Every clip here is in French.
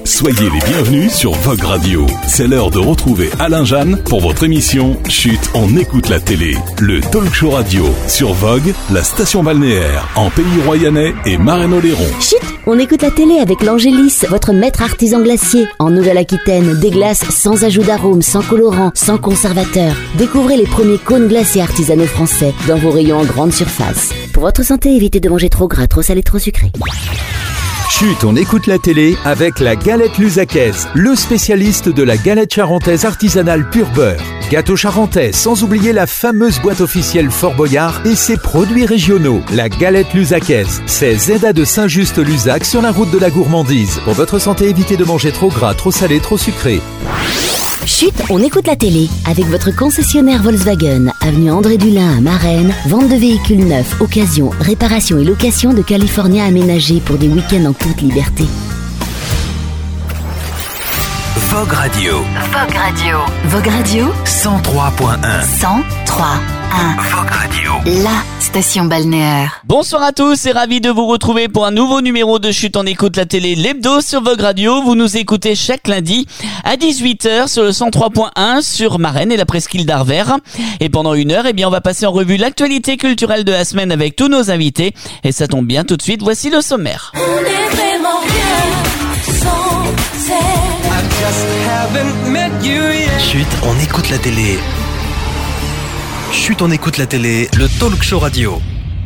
Soyez les bienvenus sur Vogue Radio. C'est l'heure de retrouver Alain Jeanne pour votre émission Chut, on écoute la télé. Le talk show radio sur Vogue, la station balnéaire en Pays Royannais et Marraine-Oléron. Chut, on écoute la télé avec l'Angélis, votre maître artisan glacier. En Nouvelle-Aquitaine, des glaces sans ajout d'arôme, sans colorant, sans conservateur. Découvrez les premiers cônes glacés artisanaux français dans vos rayons en grande surface. Pour votre santé, évitez de manger trop gras, trop salé, trop sucré. Chut, on écoute la télé avec la galette Luzacaise, le spécialiste de la galette charentaise artisanale pur beurre. Gâteau charentais, sans oublier la fameuse boîte officielle Fort Boyard et ses produits régionaux. La galette Luzacaise, c'est Zeda de Saint-Just-Luzac sur la route de la gourmandise. Pour votre santé, évitez de manger trop gras, trop salé, trop sucré. Chut, on écoute la télé avec votre concessionnaire Volkswagen, avenue André Dulin à Marennes, vente de véhicules neufs, occasion, réparation et location de California aménagés pour des week-ends en toute liberté. Vogue Radio. Vogue Radio. Vogue Radio 103.1. 103.1. Vogue Radio. La station balnéaire. Bonsoir à tous et ravi de vous retrouver pour un nouveau numéro de Chut, on écoute la télé, l'hebdo sur Vogue Radio. Vous nous écoutez chaque lundi à 18h sur le 103.1 sur Marennes et la presqu'île d'Arvers. Et pendant une heure, on va passer en revue l'actualité culturelle de la semaine avec tous nos invités. Et ça tombe bien, tout de suite, voici le sommaire. On est vraiment bien sans elle. Chut, on écoute la télé. Chut, on écoute la télé, le talk show radio.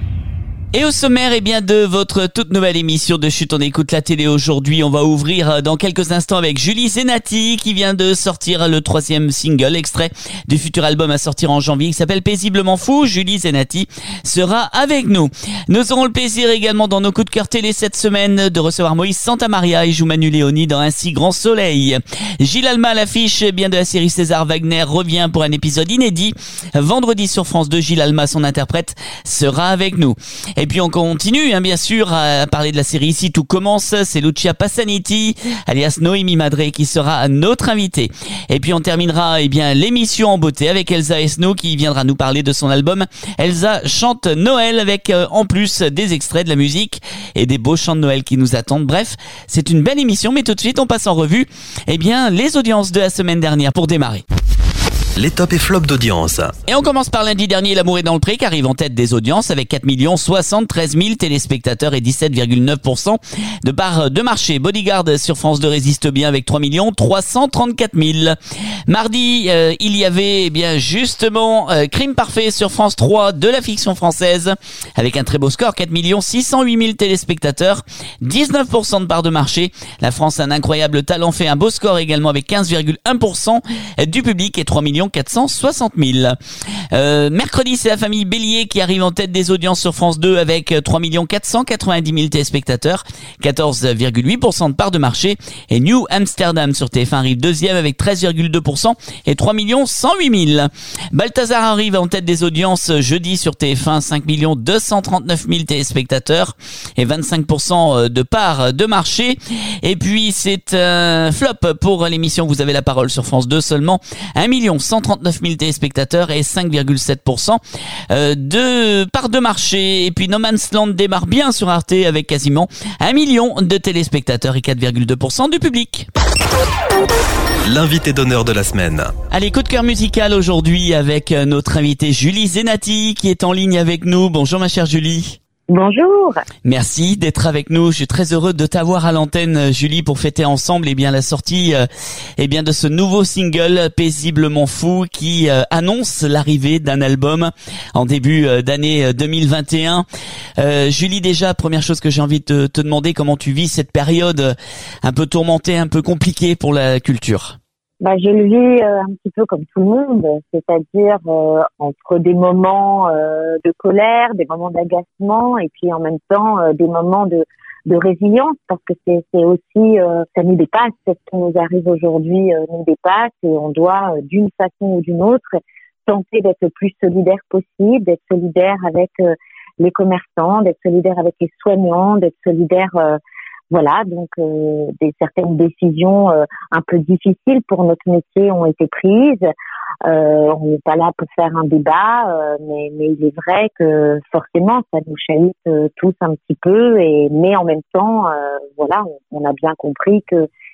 Et au sommaire, de votre toute nouvelle émission de Chut, on écoute la télé aujourd'hui. On va ouvrir dans quelques instants avec Julie Zenati qui vient de sortir le 3e single, extrait du futur album à sortir en janvier qui s'appelle Paisiblement Fou. Julie Zenati sera avec nous. Nous aurons le plaisir également dans nos coups de cœur télé cette semaine de recevoir Moïse Santamaria et joue Manu Léoni dans Un si grand soleil. Gilles Alma à l'affiche de la série César Wagner revient pour un épisode inédit. Vendredi sur France 2, Gilles Alma, son interprète, sera avec nous. Et puis on continue bien sûr à parler de la série Ici tout commence, c'est Lucia Passaniti alias Noémie Madré qui sera notre invitée. Et puis on terminera l'émission en beauté avec Elsa Esno qui viendra nous parler de son album Elsa chante Noël avec en plus des extraits de la musique et des beaux chants de Noël qui nous attendent. Bref, c'est une belle émission, mais tout de suite on passe en revue les audiences de la semaine dernière pour démarrer. Les tops et flops d'audience. Et on commence par lundi dernier, L'amour est dans le pré qui arrive en tête des audiences avec 4 73 000 téléspectateurs et 17,9% de part de marché. Bodyguard sur France 2 résiste bien avec 3 334 000. Mardi, il y avait justement Crime parfait sur France 3 de la fiction française avec un très beau score, 4 608 000 téléspectateurs, 19% de part de marché. La France a un incroyable talent, fait un beau score également avec 15,1% du public et 3 460 000. Mercredi, c'est la famille Bélier qui arrive en tête des audiences sur France 2 avec 3 490 000 téléspectateurs, 14,8% de part de marché. Et New Amsterdam sur TF1 arrive deuxième avec 13,2% et 3 108 000. Balthazar arrive en tête des audiences jeudi sur TF1, 5 239 000 téléspectateurs et 25% de part de marché. Et puis c'est un flop pour l'émission Vous avez la parole sur France 2, seulement 1 139 000 téléspectateurs et 5,7% de part de marché. Et puis No Man's Land démarre bien sur Arte avec quasiment 1 million de téléspectateurs et 4,2% du public. L'invité d'honneur de la semaine. Allez, coup de cœur musical aujourd'hui avec notre invitée Julie Zenati qui est en ligne avec nous. Bonjour ma chère Julie. Bonjour. Merci d'être avec nous. Je suis très heureux de t'avoir à l'antenne, Julie, pour fêter ensemble la sortie de ce nouveau single Paisiblement Fou qui annonce l'arrivée d'un album en début d'année 2021. Julie, déjà, première chose que j'ai envie de te demander, comment tu vis cette période un peu tourmentée, un peu compliquée pour la culture? Je le vis un petit peu comme tout le monde, c'est-à-dire entre des moments de colère, des moments d'agacement et puis en même temps des moments de résilience, parce que c'est aussi ça nous dépasse, ce qui nous arrive aujourd'hui nous dépasse et on doit d'une façon ou d'une autre tenter d'être le plus solidaire possible, d'être solidaire avec les commerçants, d'être solidaire avec les soignants, d'être solidaire donc certaines décisions un peu difficiles pour notre métier ont été prises. On n'est pas là pour faire un débat, mais il est vrai que forcément ça nous chahute tous un petit peu. Mais en même temps, on a bien compris que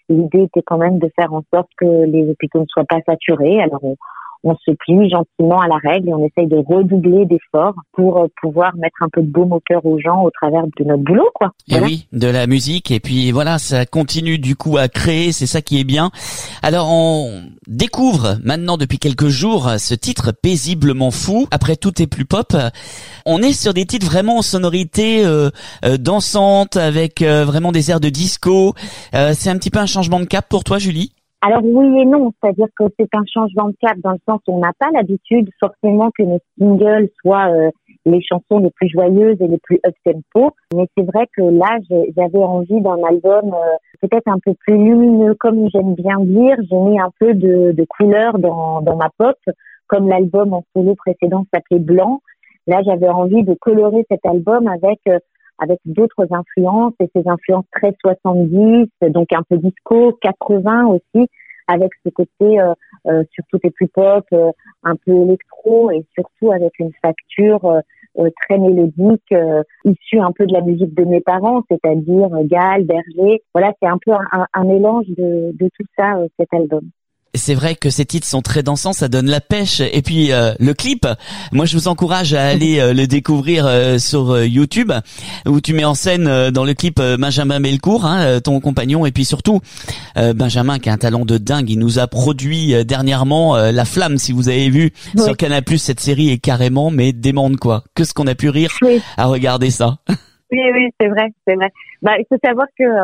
l'idée était quand même de faire en sorte que les hôpitaux ne soient pas saturés. Alors on se plie gentiment à la règle et on essaye de redoubler d'efforts pour pouvoir mettre un peu de baume au cœur aux gens au travers de notre boulot, quoi. Voilà. Et oui, de la musique, et puis voilà, ça continue du coup à créer, c'est ça qui est bien. Alors on découvre maintenant depuis quelques jours ce titre Paisiblement fou. Après Tout est plus pop, on est sur des titres vraiment en sonorité dansante, avec vraiment des airs de disco. C'est un petit peu un changement de cap pour toi, Julie? Alors oui et non, c'est-à-dire que c'est un changement de cap dans le sens où on n'a pas l'habitude forcément que nos singles soient les chansons les plus joyeuses et les plus up-tempo. Mais c'est vrai que là, j'avais envie d'un album peut-être un peu plus lumineux, comme j'aime bien dire. J'ai mis un peu de couleur dans ma pop, comme l'album en solo précédent s'appelait Blanc. Là, j'avais envie de colorer cet album avec d'autres influences, et ces influences très 70, donc un peu disco, 80 aussi, avec ce côté sur Tout est plus pop, un peu électro, et surtout avec une facture très mélodique, issue un peu de la musique de mes parents, c'est-à-dire Gall, Berger. Voilà, c'est un peu un mélange de tout ça, cet album. C'est vrai que ces titres sont très dansants, ça donne la pêche. Et puis le clip, moi je vous encourage à aller le découvrir sur YouTube, où tu mets en scène dans le clip Benjamin Belcourt, ton compagnon, et puis surtout Benjamin qui a un talent de dingue. Il nous a produit dernièrement La Flamme, si vous avez vu sur Canal+. Cette série est carrément mais démente, quoi. Que ce qu'on a pu rire à regarder ça. Oui, c'est vrai. Bah, il faut savoir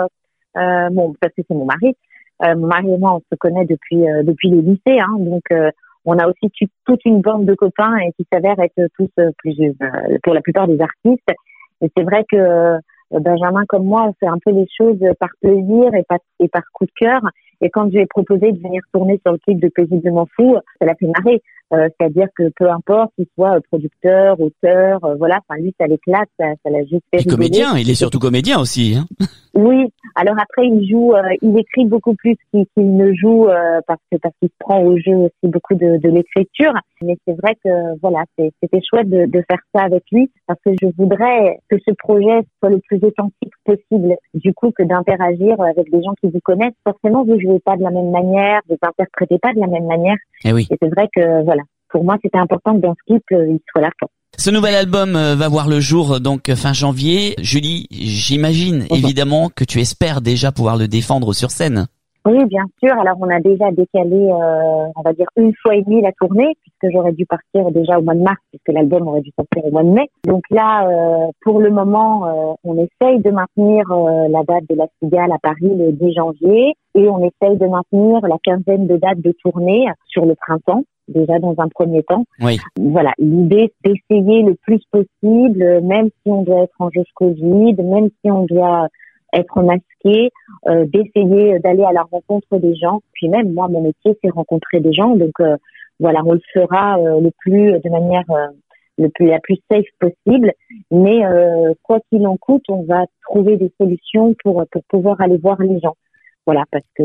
que bon, parce que c'est mon mari. Mon mari et moi, on se connaît depuis les lycées, donc on a aussi toute une bande de copains et qui s'avèrent être tous pour la plupart des artistes. Et c'est vrai que Benjamin comme moi, on fait un peu les choses par plaisir et par coup de cœur. Et quand je lui ai proposé de venir tourner sur le clip de Paisiblement fou, ça l'a fait marrer. C'est-à-dire que peu importe qu'il soit producteur, auteur, voilà, enfin lui ça l'éclate, ça l'a juste fait rigoler. Comédien, il est surtout comédien aussi. Oui, alors après il écrit beaucoup plus qu'il ne joue parce qu'il se prend au jeu aussi beaucoup de l'écriture. Mais c'est vrai que voilà, c'était chouette de faire ça avec lui parce que je voudrais que ce projet soit le plus authentique possible. Du coup, que d'interagir avec des gens qui vous connaissent. Forcément, vous jouez pas de la même manière, vous interprétez pas de la même manière. Et oui. Et c'est vrai que voilà, pour moi, c'était important que dans ce clip, il soit là. Ce nouvel album va voir le jour donc fin janvier. Julie, j'imagine évidemment que tu espères déjà pouvoir le défendre sur scène. Oui, bien sûr. Alors, on a déjà décalé, on va dire, 1 fois et demie la tournée, puisque j'aurais dû partir déjà au mois de mars, puisque l'album aurait dû sortir au mois de mai. Donc là, pour le moment, on essaye de maintenir la date de la Cigale à Paris le 10 janvier, et on essaye de maintenir la quinzaine de dates de tournée sur le printemps, déjà dans un premier temps. Oui. Voilà, l'idée, c'est d'essayer le plus possible, même si on doit être en jauge Covid, même si on doit être masqué, d'essayer d'aller à la rencontre des gens. Puis même, moi, mon métier, c'est rencontrer des gens. Donc, voilà, on le fera de manière la plus safe possible. Mais quoi qu'il en coûte, on va trouver des solutions pour pouvoir aller voir les gens. Voilà, parce que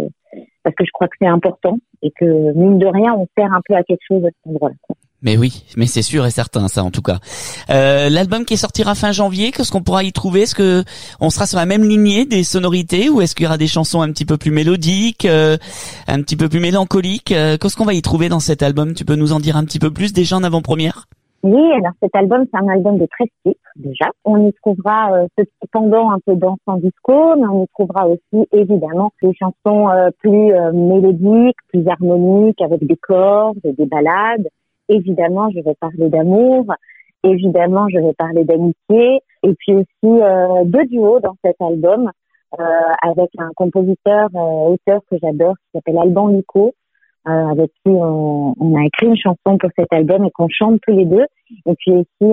je crois que c'est important et que, mine de rien, on sert un peu à quelque chose à cet endroit-là. Mais oui, mais c'est sûr et certain, ça en tout cas. L'album qui sortira fin janvier, qu'est-ce qu'on pourra y trouver? Est-ce que on sera sur la même lignée des sonorités ou est-ce qu'il y aura des chansons un petit peu plus mélodiques, un petit peu plus mélancoliques? Qu'est-ce qu'on va y trouver dans cet album? Tu peux nous en dire un petit peu plus déjà en avant-première? Oui, alors cet album, c'est un album de 13 titres déjà. On y trouvera ce petit pendant un peu dansant disco, mais on y trouvera aussi évidemment des chansons plus mélodiques, plus harmoniques, avec des cordes, des ballades. Évidemment, je vais parler d'amour. Évidemment, je vais parler d'amitié. Et puis aussi deux duos dans cet album avec un compositeur, auteur que j'adore, qui s'appelle Alban Lico, avec qui on a écrit une chanson pour cet album et qu'on chante tous les deux. Et puis aussi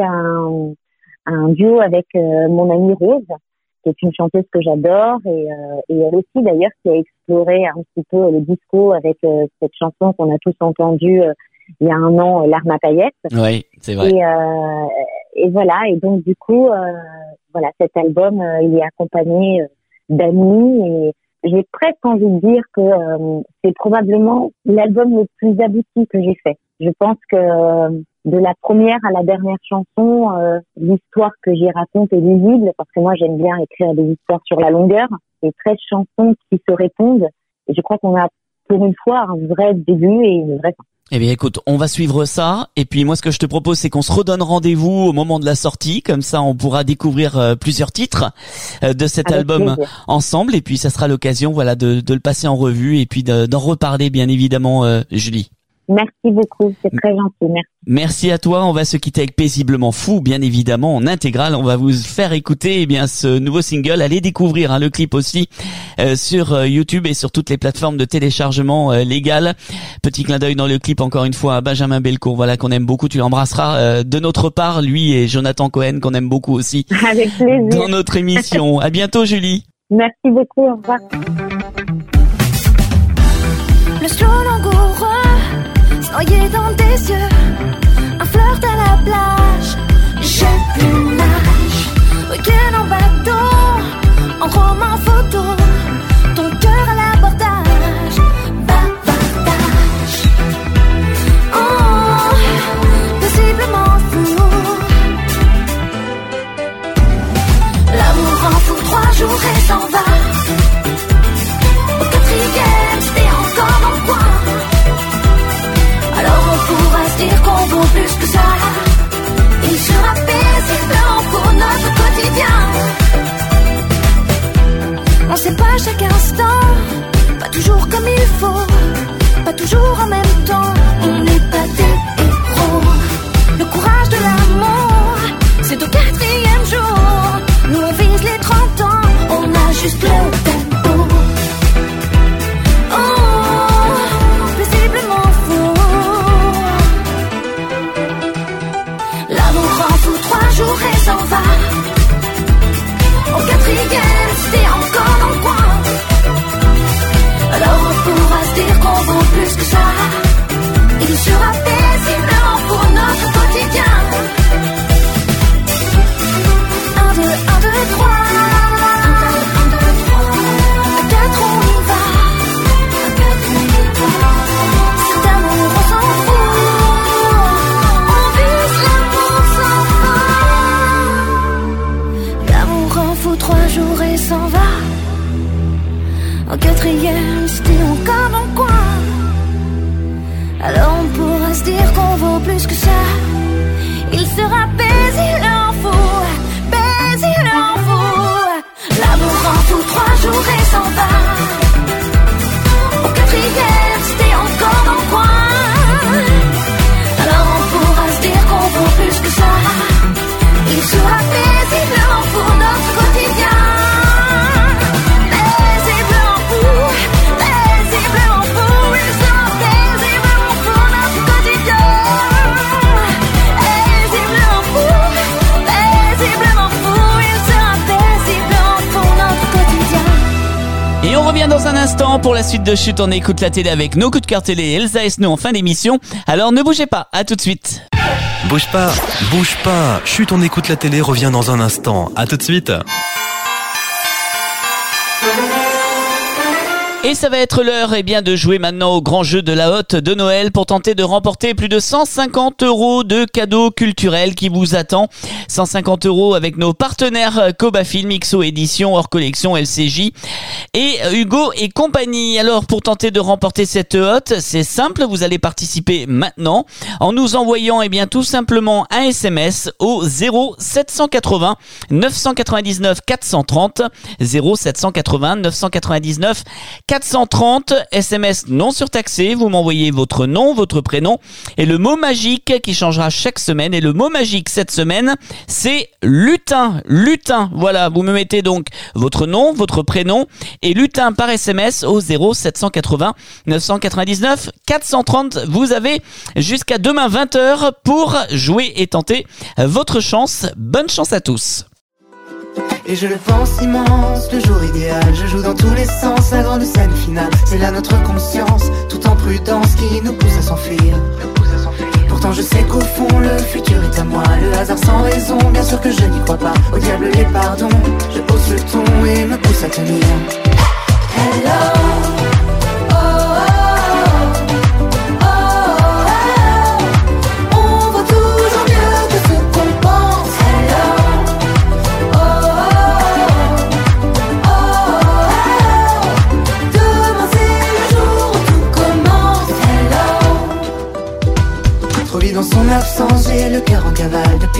un duo avec mon amie Rose, qui est une chanteuse que j'adore et elle aussi d'ailleurs qui a exploré un petit peu le disco avec cette chanson qu'on a tous entendue il y a un an, Larmes à paillettes. Oui, c'est vrai. Et voilà, et donc du coup, voilà, cet album, il est accompagné d'amis et j'ai presque envie de dire que c'est probablement l'album le plus abouti que j'ai fait. Je pense que de la première à la dernière chanson, l'histoire que j'y raconte est lisible, parce que moi j'aime bien écrire des histoires sur la longueur, et 13 chansons qui se répondent, et je crois qu'on a pour une fois un vrai début et une vraie fin. Eh bien écoute, on va suivre ça, et puis moi ce que je te propose c'est qu'on se redonne rendez-vous au moment de la sortie, comme ça on pourra découvrir plusieurs titres de cet Avec album plaisir. ensemble, et puis ça sera l'occasion voilà de le passer en revue, et puis d'en reparler bien évidemment, Julie. Merci beaucoup, c'est très gentil, merci. Merci à toi, on va se quitter avec Paisiblement Fou, bien évidemment, en intégrale. On va vous faire écouter ce nouveau single. Allez découvrir le clip aussi sur YouTube et sur toutes les plateformes de téléchargement légales. Petit clin d'œil dans le clip, encore une fois, à Benjamin Belcourt, voilà, qu'on aime beaucoup. Tu l'embrasseras de notre part, lui et Jonathan Cohen, qu'on aime beaucoup aussi. Avec plaisir. Dans notre émission. À bientôt, Julie. Merci beaucoup, au revoir. Le slow langoureux, noyé dans tes yeux, un flirt à la plage. J'ai plus l'âge, week-end en bateau, en roman photo, ton cœur à l'abordage, bavardage. Oh, paisiblement fou. L'amour en fout 3 jours et s'en va. Au 4e, c'était encore dans le coin. Alors on pourra se dire qu'on vaut plus que ça. Il sera paisiblement pour notre quotidien. On sait pas chaque instant, pas toujours comme il faut, pas toujours en même temps. On n'est pas des héros. Le courage de l'amour, c'est au 4e jour. Nous on vise les 30 ans, on a juste le tempo. Oh, paisiblement fou. L'amour en fout 3 jours et s'en va. Au 4e, c'était encore dans le coin. Alors on pourra se dire qu'on vaut plus que ça. Il sera paisiblement pour notre quotidien. 1, 2, 1, 2, 3. 1, 2, 3. À 4 on y va. À 4 on y va. Cet amour on s'en fout. On vise l'amour sans fin. L'amour en fout 3 jours et s'en va. Au 4e, c'était encore dans le coin. Alors on pourra se dire qu'on vaut plus que ça. Il sera paisiblement fou, paisiblement fou. L'amour en fout 3 jours et s'en va. Au 4e, c'était encore dans le coin. Alors on pourra se dire qu'on vaut plus que ça. Il sera paisiblement pour notre quotidien. Paisiblement fou, paisiblement fou. Il sera paisiblement pour notre quotidien. Paisiblement fou, paisiblement fou. Il sera paisiblement pour notre quotidien. Et on revient dans un instant pour la suite de Chute. On écoute la télé avec nos coups de cœur télé, Elsa Esno en fin d'émission. Alors ne bougez pas, à tout de suite. Bouge pas, bouge pas. Chut, on écoute la télé, revient dans un instant. À tout de suite. Et ça va être l'heure de jouer maintenant au grand jeu de la hotte de Noël pour tenter de remporter plus de 150 € de cadeaux culturels qui vous attend. 150 € avec nos partenaires Koba Film, XO Édition, hors collection LCJ et Hugo et compagnie. Alors pour tenter de remporter cette hotte, c'est simple, vous allez participer maintenant en nous envoyant tout simplement un SMS au 0780 999 430 0780 999 430, SMS non surtaxé, vous m'envoyez votre nom, votre prénom et le mot magique qui changera chaque semaine. Et le mot magique cette semaine, c'est lutin, lutin. Voilà, vous me mettez donc votre nom, votre prénom et lutin par SMS au 0780 999 430. Vous avez jusqu'à demain 20h pour jouer et tenter votre chance. Bonne chance à tous. Et je le pense immense, le jour idéal. Je joue dans tous les sens, la grande scène finale. C'est là notre conscience, tout en prudence, qui nous pousse à s'enfuir. Pourtant je sais qu'au fond le futur est à moi. Le hasard sans raison, bien sûr que je n'y crois pas. Au diable les pardons, je hausse le ton et me pousse à tenir. Hello. On voit tout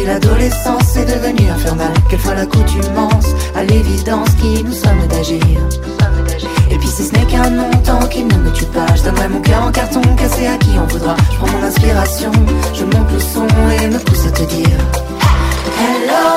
Depuis l'adolescence, c'est devenu infernal. Quelle fois l'accoutumance à l'évidence qui nous sommes d'agir. Et puis si ce n'est qu'un nom, tant qu'il ne me tue pas, je donnerai mon cœur en carton cassé à qui en voudra. Je prends mon inspiration, je monte le son et me pousse à te dire hello.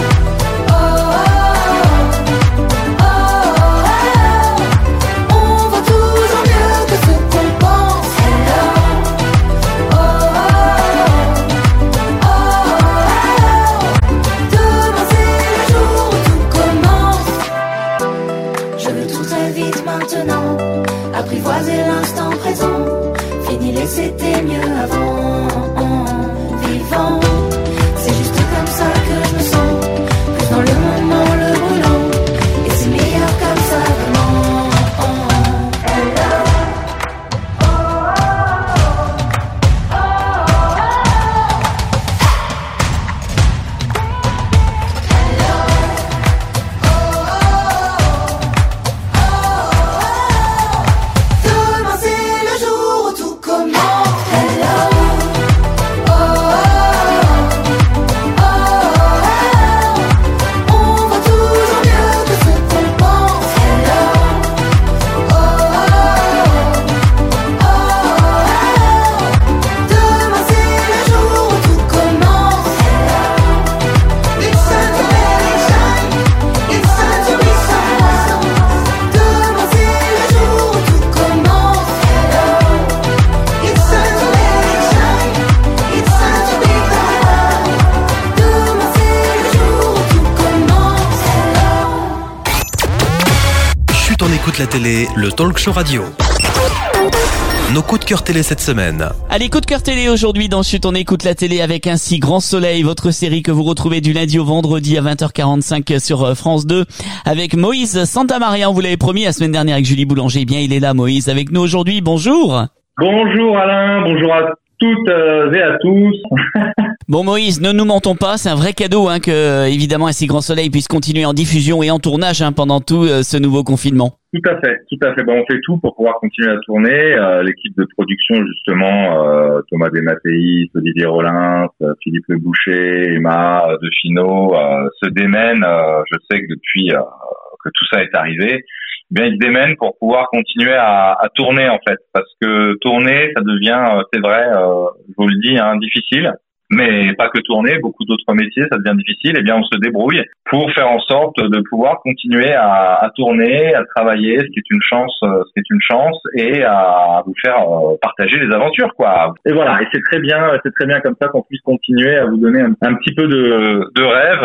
Apprivoiser l'instant présent, fini les c'était mieux avant. Vivant, c'est juste comme ça que je me sens, plus dans le moment le brûlant, et c'est meilleur comme ça vraiment. La télé, le talk show radio. Nos coups de cœur télé cette semaine. Allez, coup de cœur télé aujourd'hui dans Chut, on écoute la télé avec Un si grand soleil, votre série que vous retrouvez du lundi au vendredi à 20h45 sur France 2 avec Moïse Santamaria. Vous l'avez promis la semaine dernière avec Julie Boulanger. Eh bien, il est là, Moïse, avec nous aujourd'hui. Bonjour. Bonjour Alain, bonjour à toutes et à tous. Bon Moïse, ne nous mentons pas, c'est un vrai cadeau que évidemment Un si grand soleil puisse continuer en diffusion et en tournage pendant tout ce nouveau confinement. Tout à fait. Bon, on fait tout pour pouvoir continuer à tourner. L'équipe de production justement, Thomas Desmatéis, Olivier Rollins, Philippe Le Boucher, Emma De Fino, se démènent. Je sais que depuis que tout ça est arrivé, bien ils se démènent pour pouvoir continuer à tourner en fait, parce que tourner ça devient, c'est vrai, je vous le dis, difficile. Mais pas que tourner, beaucoup d'autres métiers, ça devient difficile. Eh bien, on se débrouille pour faire en sorte de pouvoir continuer à tourner, à travailler, ce qui est une chance, et à vous faire partager les aventures, quoi. Et voilà. Et c'est très bien comme ça qu'on puisse continuer à vous donner un petit peu de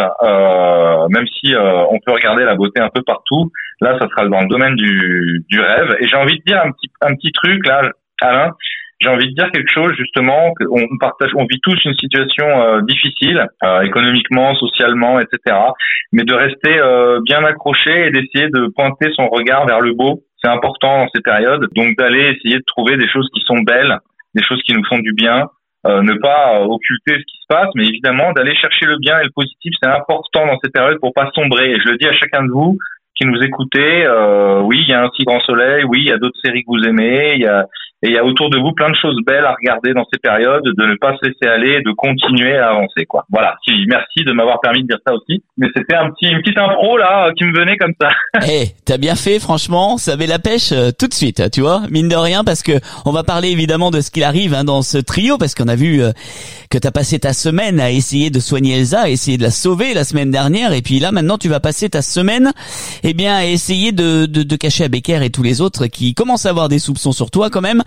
rêve, même si on peut regarder la beauté un peu partout. Là, ça sera dans le domaine du rêve. Et j'ai envie de dire un petit truc là, Alain. J'ai envie de dire quelque chose justement, on vit tous une situation difficile, économiquement, socialement, etc. Mais de rester bien accroché et d'essayer de pointer son regard vers le beau, c'est important dans ces périodes. Donc d'aller essayer de trouver des choses qui sont belles, des choses qui nous font du bien, ne pas occulter ce qui se passe, mais évidemment d'aller chercher le bien et le positif, c'est important dans ces périodes pour pas sombrer. Et je le dis à chacun de vous qui nous écoutez, oui, il y a Un si grand soleil, oui, il y a d'autres séries que vous aimez, il y a autour de vous plein de choses belles à regarder dans ces périodes, de ne pas se laisser aller et de continuer à avancer, quoi. Voilà. Merci de m'avoir permis de dire ça aussi. Mais c'était une petite impro, là, qui me venait comme ça. T'as bien fait, franchement. Ça avait la pêche tout de suite, tu vois. Mine de rien, parce que on va parler évidemment de ce qu'il arrive, dans ce trio, parce qu'on a vu que t'as passé ta semaine à essayer de soigner Elsa, à essayer de la sauver la semaine dernière. Et puis là, maintenant, tu vas passer ta semaine, à essayer de cacher à Becker et tous les autres qui commencent à avoir des soupçons sur toi, quand même.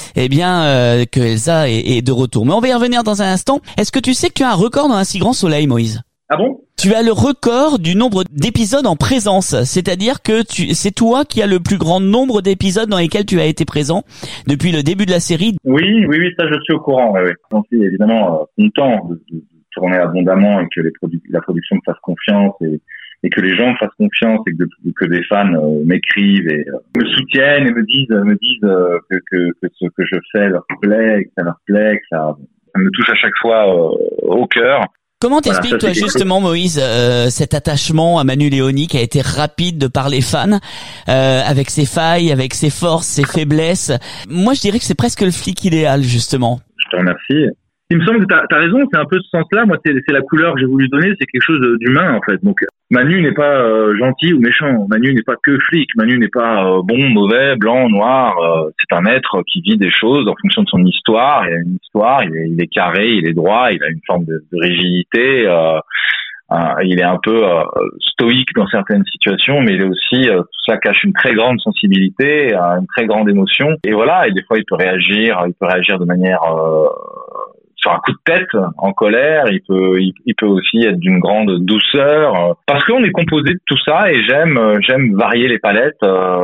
Que Elsa est de retour. Mais on va y revenir dans un instant. Est-ce que tu sais que tu as un record dans Un si grand soleil, Moïse? Ah bon? Tu as le record du nombre d'épisodes en présence. C'est-à-dire que c'est toi qui as le plus grand nombre d'épisodes dans lesquels tu as été présent depuis le début de la série. Oui, ça je suis au courant. Oui. J'en suis évidemment content de tourner abondamment et que la production me fasse confiance et que les gens me fassent confiance et que des fans m'écrivent et me soutiennent et me disent que ce que je fais leur plaît, que ça leur plaît, que ça me touche à chaque fois au cœur. Comment t'expliques, toi, justement, Moïse, cet attachement à Manu Léoni qui a été rapide de par les fans, avec ses failles, avec ses forces, ses faiblesses? Moi, je dirais que c'est presque le flic idéal, justement. Je te remercie. Il me semble que t'as raison, c'est un peu ce sens-là. Moi, c'est la couleur que j'ai voulu donner, c'est quelque chose d'humain en fait. Donc Manu n'est pas gentil ou méchant. Manu n'est pas que flic. Manu n'est pas bon, mauvais, blanc, noir. C'est un être qui vit des choses en fonction de son histoire. Il a une histoire, il est carré, il est droit, il a une forme de rigidité. Il est un peu stoïque dans certaines situations, mais il est aussi tout ça cache une très grande sensibilité, une très grande émotion. Et voilà, et des fois il peut réagir de manière sur un coup de tête, en colère. Il peut aussi être d'une grande douceur, parce qu'on est composé de tout ça. Et j'aime varier les palettes.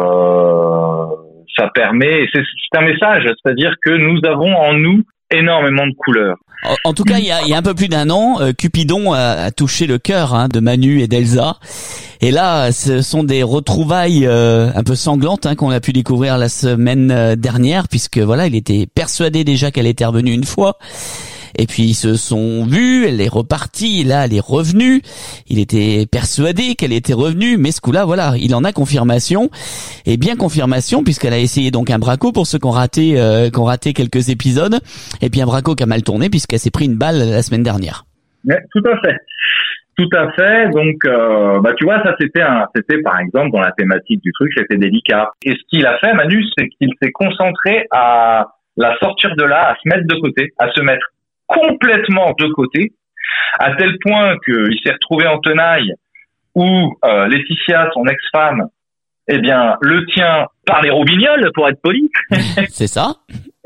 Ça permet, c'est un message, c'est-à-dire que nous avons en nous énormément de couleurs. En tout cas, il y a un peu plus d'un an, Cupidon a touché le cœur de Manu et d'Elsa. Et là, ce sont des retrouvailles un peu sanglantes qu'on a pu découvrir la semaine dernière, puisque voilà, il était persuadé déjà qu'elle était revenue une fois. Et puis ils se sont vus, elle est repartie, là elle est revenue. Il était persuadé qu'elle était revenue, mais ce coup-là, voilà, il en a confirmation. Et bien confirmation, puisqu'elle a essayé donc un braco pour ceux qui ont raté quelques épisodes. Et puis un braco qui a mal tourné puisqu'elle s'est pris une balle la semaine dernière. Ouais, tout à fait. Tout à fait. Donc, tu vois, ça c'était par exemple dans la thématique du truc, c'était délicat. Et ce qu'il a fait, Manu, c'est qu'il s'est concentré à la sortir de là, à se mettre de côté, à se mettre complètement de côté, à tel point qu'il s'est retrouvé en tenaille où Laetitia, son ex-femme, eh bien, le tient par les roubignoles, pour être poli. C'est ça.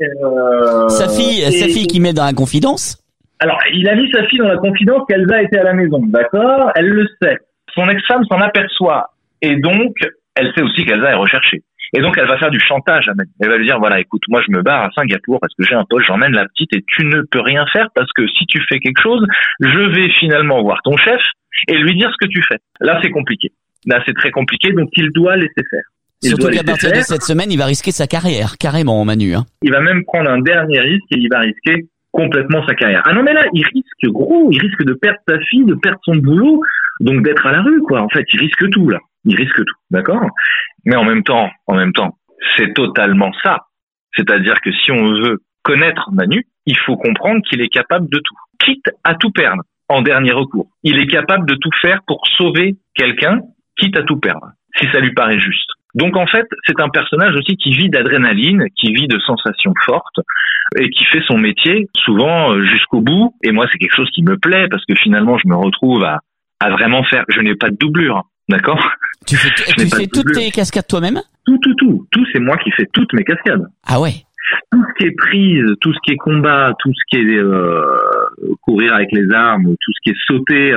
Sa fille qui met dans la confidence. Alors, il a mis sa fille dans la confidence qu'Elsa était à la maison, d'accord? Elle le sait. Son ex-femme s'en aperçoit. Et donc, elle sait aussi qu'Elsa est recherchée. Et donc, elle va faire du chantage à Manu. Elle va lui dire, voilà, écoute, moi, je me barre à Singapour parce que j'ai un poste, j'emmène la petite et tu ne peux rien faire parce que si tu fais quelque chose, je vais finalement voir ton chef et lui dire ce que tu fais. Là, c'est compliqué. Là, c'est très compliqué, donc il doit laisser faire. Surtout qu'à partir de cette semaine, il va risquer sa carrière, carrément, Manu. Il va même prendre un dernier risque et il va risquer complètement sa carrière. Ah non, mais là, il risque de perdre sa fille, de perdre son boulot, donc d'être à la rue, quoi. En fait, il risque tout, là. Il risque tout, d'accord? Mais en même temps, c'est totalement ça. C'est-à-dire que si on veut connaître Manu, il faut comprendre qu'il est capable de tout, quitte à tout perdre en dernier recours. Il est capable de tout faire pour sauver quelqu'un, quitte à tout perdre, si ça lui paraît juste. Donc en fait, c'est un personnage aussi qui vit d'adrénaline, qui vit de sensations fortes et qui fait son métier souvent jusqu'au bout. Et moi, c'est quelque chose qui me plaît parce que finalement, je me retrouve à vraiment faire... Je n'ai pas de doublure, d'accord? Tu fais toutes tes cascades toi-même? Tout, c'est moi qui fais toutes mes cascades. Ah ouais. Tout ce qui est prise, tout ce qui est combat, tout ce qui est courir avec les armes, tout ce qui est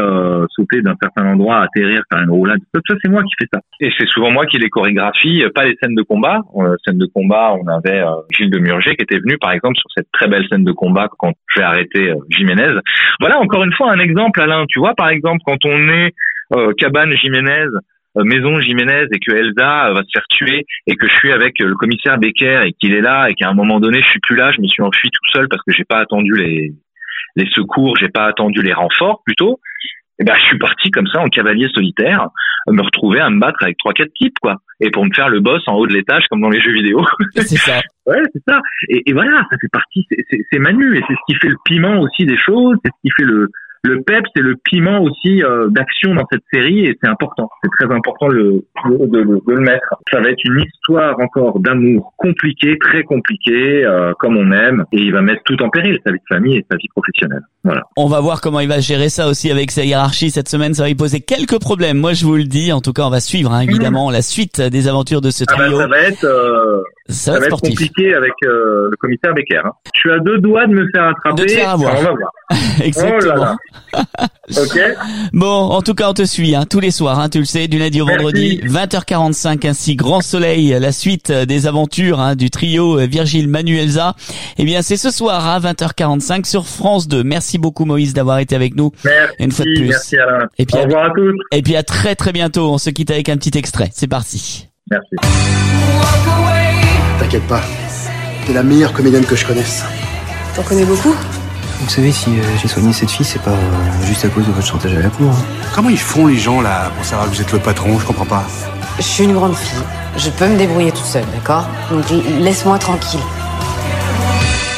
sauter d'un certain endroit, atterrir, faire une roulade, ça c'est moi qui fais ça. Et c'est souvent moi qui les chorégraphie, pas les scènes de combat. Scènes de combat, on avait Gilles de Murger qui était venu par exemple sur cette très belle scène de combat quand j'ai arrêté Jiménez. Voilà encore une fois un exemple, Alain. Tu vois par exemple quand on est cabane Jiménez, maison Jiménez et que Elsa va se faire tuer et que je suis avec le commissaire Becker et qu'il est là et qu'à un moment donné je suis plus là, je me suis enfui tout seul parce que j'ai pas attendu les secours, j'ai pas attendu les renforts plutôt. Et ben je suis parti comme ça en cavalier solitaire, me retrouver à me battre avec 3-4 types quoi, et pour me faire le boss en haut de l'étage comme dans les jeux vidéo. C'est ça. Ouais, c'est ça. Et voilà, ça fait partie, c'est Manu et c'est ce qui fait le piment aussi des choses, c'est ce qui fait le peps et le piment aussi d'action dans cette série et c'est important. C'est très important de le mettre. Ça va être une histoire encore d'amour compliquée, très compliquée, comme on aime, et il va mettre tout en péril, sa vie de famille et sa vie professionnelle. Voilà. On va voir comment il va gérer ça aussi avec sa hiérarchie cette semaine. Ça va lui poser quelques problèmes. Moi, je vous le dis. En tout cas, on va suivre évidemment la suite des aventures de ce trio. Ça va être compliqué avec le commissaire Becker. Je suis à 2 doigts de me faire attraper. De te faire avoir. On va voir. Exactement. Oh là là. Ok. Bon, en tout cas, on te suit tous les soirs, tu le sais, du lundi au vendredi, 20h45, ainsi Grand Soleil, la suite des aventures du trio Virgile, Manu, Elsa. Eh bien, c'est ce soir à 20h45 sur France 2. Merci beaucoup Moïse d'avoir été avec nous. Merci, une fois de plus. Merci Alain. Et puis, au revoir à tous. Et puis à très très bientôt. On se quitte avec un petit extrait. C'est parti. Merci. T'inquiète pas, t'es la meilleure comédienne que je connaisse. T'en connais beaucoup? Vous savez, si j'ai soigné cette fille, c'est pas juste à cause de votre chantage à la cour. Comment ils font les gens là pour savoir que vous êtes le patron? Je comprends pas. Je suis une grande fille. Je peux me débrouiller toute seule, d'accord? Donc laisse-moi tranquille.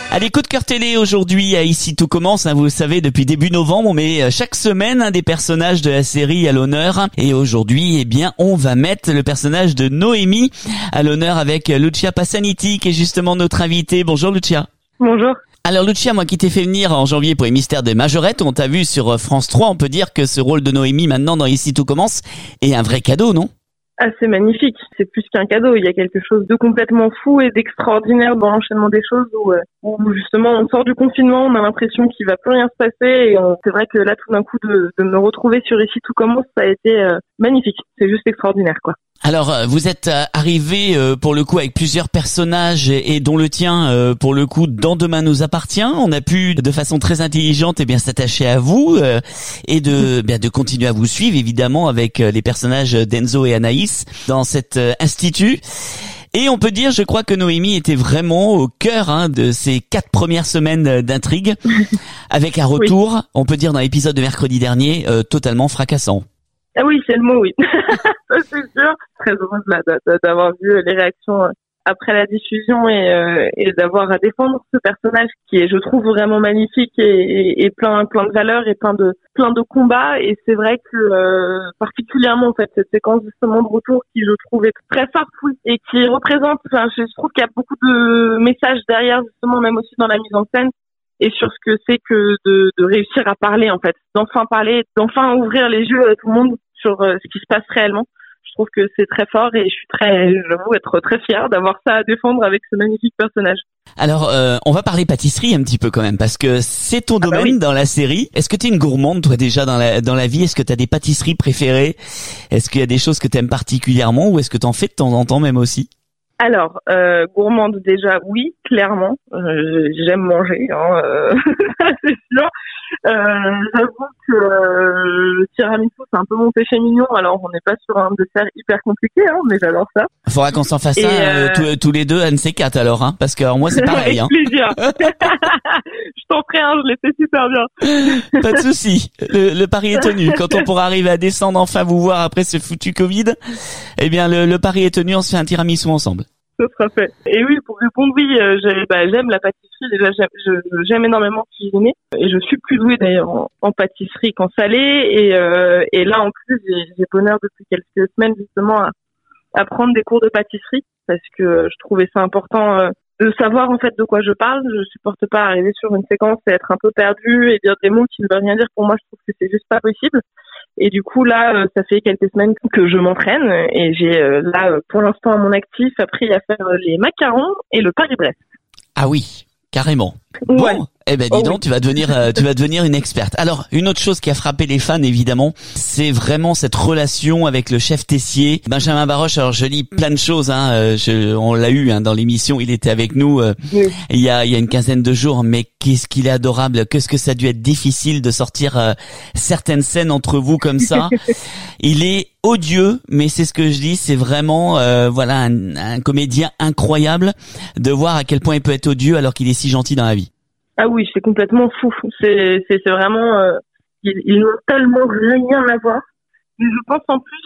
Allez, coup de cœur télé aujourd'hui à Ici Tout Commence, vous le savez, depuis début novembre, on met chaque semaine des personnages de la série à l'honneur. Et aujourd'hui, on va mettre le personnage de Noémie à l'honneur avec Lucia Passaniti, qui est justement notre invitée. Bonjour Lucia. Bonjour. Alors Lucia, moi qui t'ai fait venir en janvier pour les mystères des majorettes, on t'a vu sur France 3, on peut dire que ce rôle de Noémie maintenant dans Ici Tout Commence est un vrai cadeau, non ? Ah, c'est magnifique. C'est plus qu'un cadeau. Il y a quelque chose de complètement fou et d'extraordinaire dans l'enchaînement des choses où justement on sort du confinement, on a l'impression qu'il va plus rien se passer et c'est vrai que là tout d'un coup de me retrouver sur Ici Tout Commence, ça a été magnifique. C'est juste extraordinaire, quoi. Alors, vous êtes arrivé pour le coup avec plusieurs personnages et dont le tien pour le coup dans Demain nous appartient. On a pu de façon très intelligente s'attacher à vous et de continuer à vous suivre évidemment avec les personnages d'Enzo et Anaïs dans cet institut. Et on peut dire, je crois que Noémie était vraiment au cœur de ces 4 premières semaines d'intrigue avec un retour, oui. On peut dire dans l'épisode de mercredi dernier, totalement fracassant. Ah oui, c'est le mot, oui. Ça, c'est sûr. Très heureuse là, d'avoir vu les réactions après la diffusion et d'avoir à défendre ce personnage qui est, je trouve, vraiment magnifique et plein de valeurs et plein de combats. Et c'est vrai que particulièrement en fait cette séquence justement de retour qui je trouve est très forte, oui, et qui représente. Enfin, je trouve qu'il y a beaucoup de messages derrière justement, même aussi dans la mise en scène. Et sur ce que c'est que de réussir à parler, en fait. D'enfin parler, d'enfin ouvrir les yeux à tout le monde sur ce qui se passe réellement. Je trouve que c'est très fort et j'avoue être très fière d'avoir ça à défendre avec ce magnifique personnage. Alors, on va parler pâtisserie un petit peu quand même, parce que c'est ton domaine oui. Dans la série. Est-ce que t'es une gourmande, toi, déjà, dans la vie? Est-ce que t'as des pâtisseries préférées? Est-ce qu'il y a des choses que t'aimes particulièrement ou est-ce que t'en fais de temps en temps même aussi? Alors, gourmande déjà, oui, clairement. J'aime manger, c'est sûr. J'avoue que le tiramisu, c'est un peu mon péché mignon. Alors, on n'est pas sur un dessert hyper compliqué, mais j'adore ça. Faudra qu'on s'en fasse tous les deux, un de ces 4 alors, parce que alors, moi, c'est pareil. Avec plaisir. Je t'en ferai un, je l'ai fait super bien. Pas de souci. Le pari est tenu. Quand on pourra arriver à descendre enfin vous voir après ce foutu Covid, le pari est tenu, on se fait un tiramisu ensemble. Ça sera fait. Et oui, pour répondre, oui, j'aime la pâtisserie. Déjà, j'aime énormément cuisiner. Et je suis plus douée d'ailleurs en pâtisserie qu'en salé. Et là, en plus, j'ai bonheur depuis quelques semaines justement à prendre des cours de pâtisserie parce que je trouvais ça important de savoir en fait de quoi je parle. Je supporte pas arriver sur une séquence et être un peu perdue et dire des mots qui ne veulent rien dire. Pour moi, je trouve que c'est juste pas possible. Et du coup, là, ça fait quelques semaines que je m'entraîne et j'ai là, pour l'instant, à mon actif, appris à faire les macarons et le Paris-Brest. Ah oui, carrément. Ouais. Bon, dis donc, tu vas devenir une experte. Alors, une autre chose qui a frappé les fans, évidemment, c'est vraiment cette relation avec le chef Tessier, Benjamin Baroche. Alors, je lis plein de choses, on l'a eu dans l'émission, il était avec nous oui. il y a une quinzaine de jours, mais qu'est-ce qu'il est adorable, qu'est-ce que ça a dû être difficile de sortir certaines scènes entre vous comme ça. Il est odieux, mais c'est ce que je dis, c'est vraiment un comédien incroyable de voir à quel point il peut être odieux alors qu'il est si gentil dans la vie. Ah oui, c'est complètement fou. C'est vraiment ils n'ont tellement rien à voir. Mais je pense en plus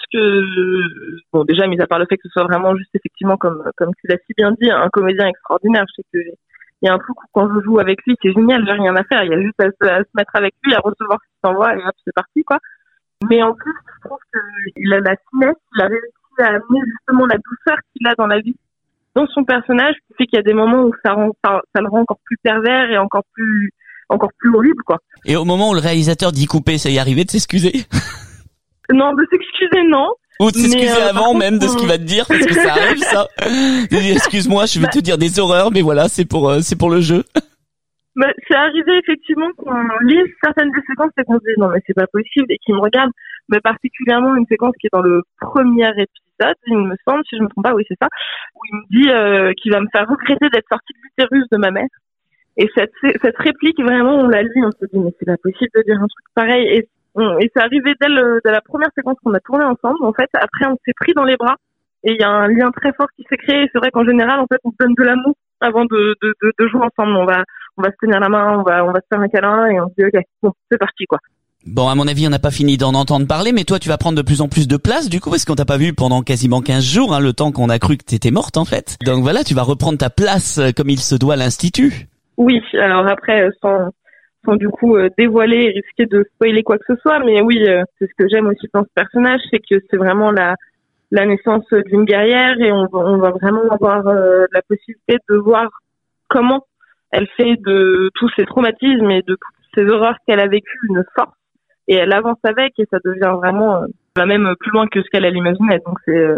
que déjà mis à part le fait que ce soit vraiment juste effectivement comme tu l'as si bien dit, un comédien extraordinaire. Je sais que il y a un truc où quand je joue avec lui, c'est génial, j'ai rien à faire. Il y a juste à se mettre avec lui, à recevoir ce qu'il s'envoie et hop, c'est parti quoi. Mais en plus, je trouve qu'il a la finesse, il a réussi à amener justement la douceur qu'il a dans la vie, dans son personnage, qui fait qu'il y a des moments où ça le rend encore plus pervers et encore plus horrible, quoi. Et au moment où le réalisateur dit couper, ça y est arrivé de s'excuser? Non, de s'excuser, non. Ou de s'excuser avant même de ce qu'il va te dire, parce que ça arrive, ça. Excuse-moi, je vais te dire des horreurs, mais voilà, c'est pour le jeu. Bah, c'est arrivé effectivement qu'on lise certaines des séquences et qu'on se dit non mais c'est pas possible et qu'il me regarde, mais particulièrement une séquence qui est dans le premier épisode, il me semble, si je me trompe pas, oui c'est ça, où il me dit qu'il va me faire regretter d'être sorti de l'utérus de ma mère. Et cette réplique vraiment on la lit, on se dit mais c'est pas possible de dire un truc pareil et c'est arrivé dès la première séquence qu'on a tourné ensemble. En fait après on s'est pris dans les bras et il y a un lien très fort qui s'est créé. C'est vrai qu'en général en fait on se donne de l'amour avant de jouer ensemble. On va se tenir la main, on va se faire un câlin et on se dit ok, bon, c'est parti quoi. Bon, à mon avis, on n'a pas fini d'en entendre parler, mais toi, tu vas prendre de plus en plus de place, du coup, parce qu'on t'a pas vu pendant quasiment 15 jours, le temps qu'on a cru que t'étais morte, en fait. Donc voilà, tu vas reprendre ta place comme il se doit à l'Institut. Oui, alors après, sans du coup dévoiler et risquer de spoiler quoi que ce soit, mais oui, c'est ce que j'aime aussi dans ce personnage, c'est que c'est vraiment la naissance d'une guerrière et on va vraiment avoir la possibilité de voir comment elle fait de tous ces traumatismes et de toutes ces horreurs qu'elle a vécues une force et elle avance avec et ça devient vraiment va même plus loin que ce qu'elle imaginait, donc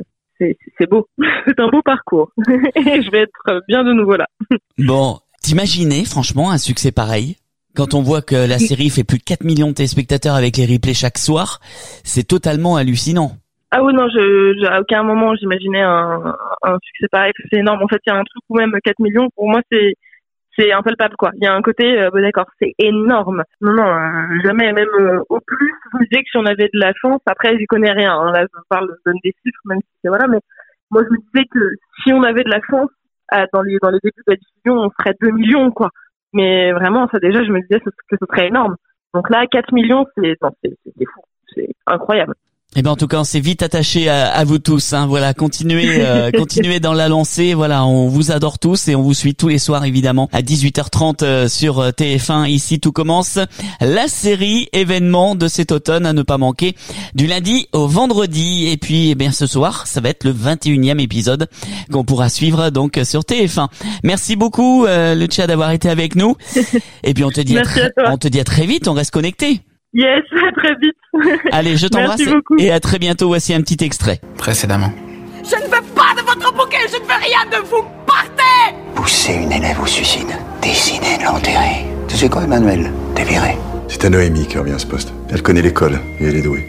c'est beau. C'est un beau parcours et je vais être bien de nouveau là. Bon, t'imaginais franchement un succès pareil? Quand on voit que la série fait plus de 4 millions de téléspectateurs avec les replays chaque soir, c'est totalement hallucinant. Ah oui, non, à aucun moment j'imaginais un succès pareil. C'est énorme. En fait, il y a un truc où même 4 millions, pour moi, c'est impalpable, quoi. Il y a un côté, d'accord, c'est énorme. Non, jamais, même au plus, je me disais que si on avait de la chance, après, j'y connais rien, hein. Là, je donne des chiffres, même si c'est voilà, mais moi, je me disais que si on avait de la chance, dans les débuts de la diffusion, on ferait 2 millions, quoi. Mais vraiment, ça déjà, je me disais que ce serait énorme. Donc là, 4 millions, c'est fou. C'est incroyable. Eh ben en tout cas, on s'est vite attaché à vous tous. Hein. Voilà, continuez dans la lancée. Voilà, on vous adore tous et on vous suit tous les soirs évidemment à 18h30 sur TF1. Ici, tout commence. La série événement de cet automne à ne pas manquer du lundi au vendredi. Et puis, eh bien ce soir, ça va être le 21e épisode qu'on pourra suivre donc sur TF1. Merci beaucoup, Lucia, d'avoir été avec nous. Et puis on te dit à très vite. On reste connectés. Yes, à très vite. Allez, je t'embrasse et à très bientôt. Voici un petit extrait. Précédemment. Je ne veux pas de votre bouquet, je ne veux rien de vous. Partez! Pousser une élève au suicide, décider de l'enterrer. Tu sais quoi, Emmanuel? T'es viré. C'est à Noémie qui revient à ce poste. Elle connaît l'école et elle est douée.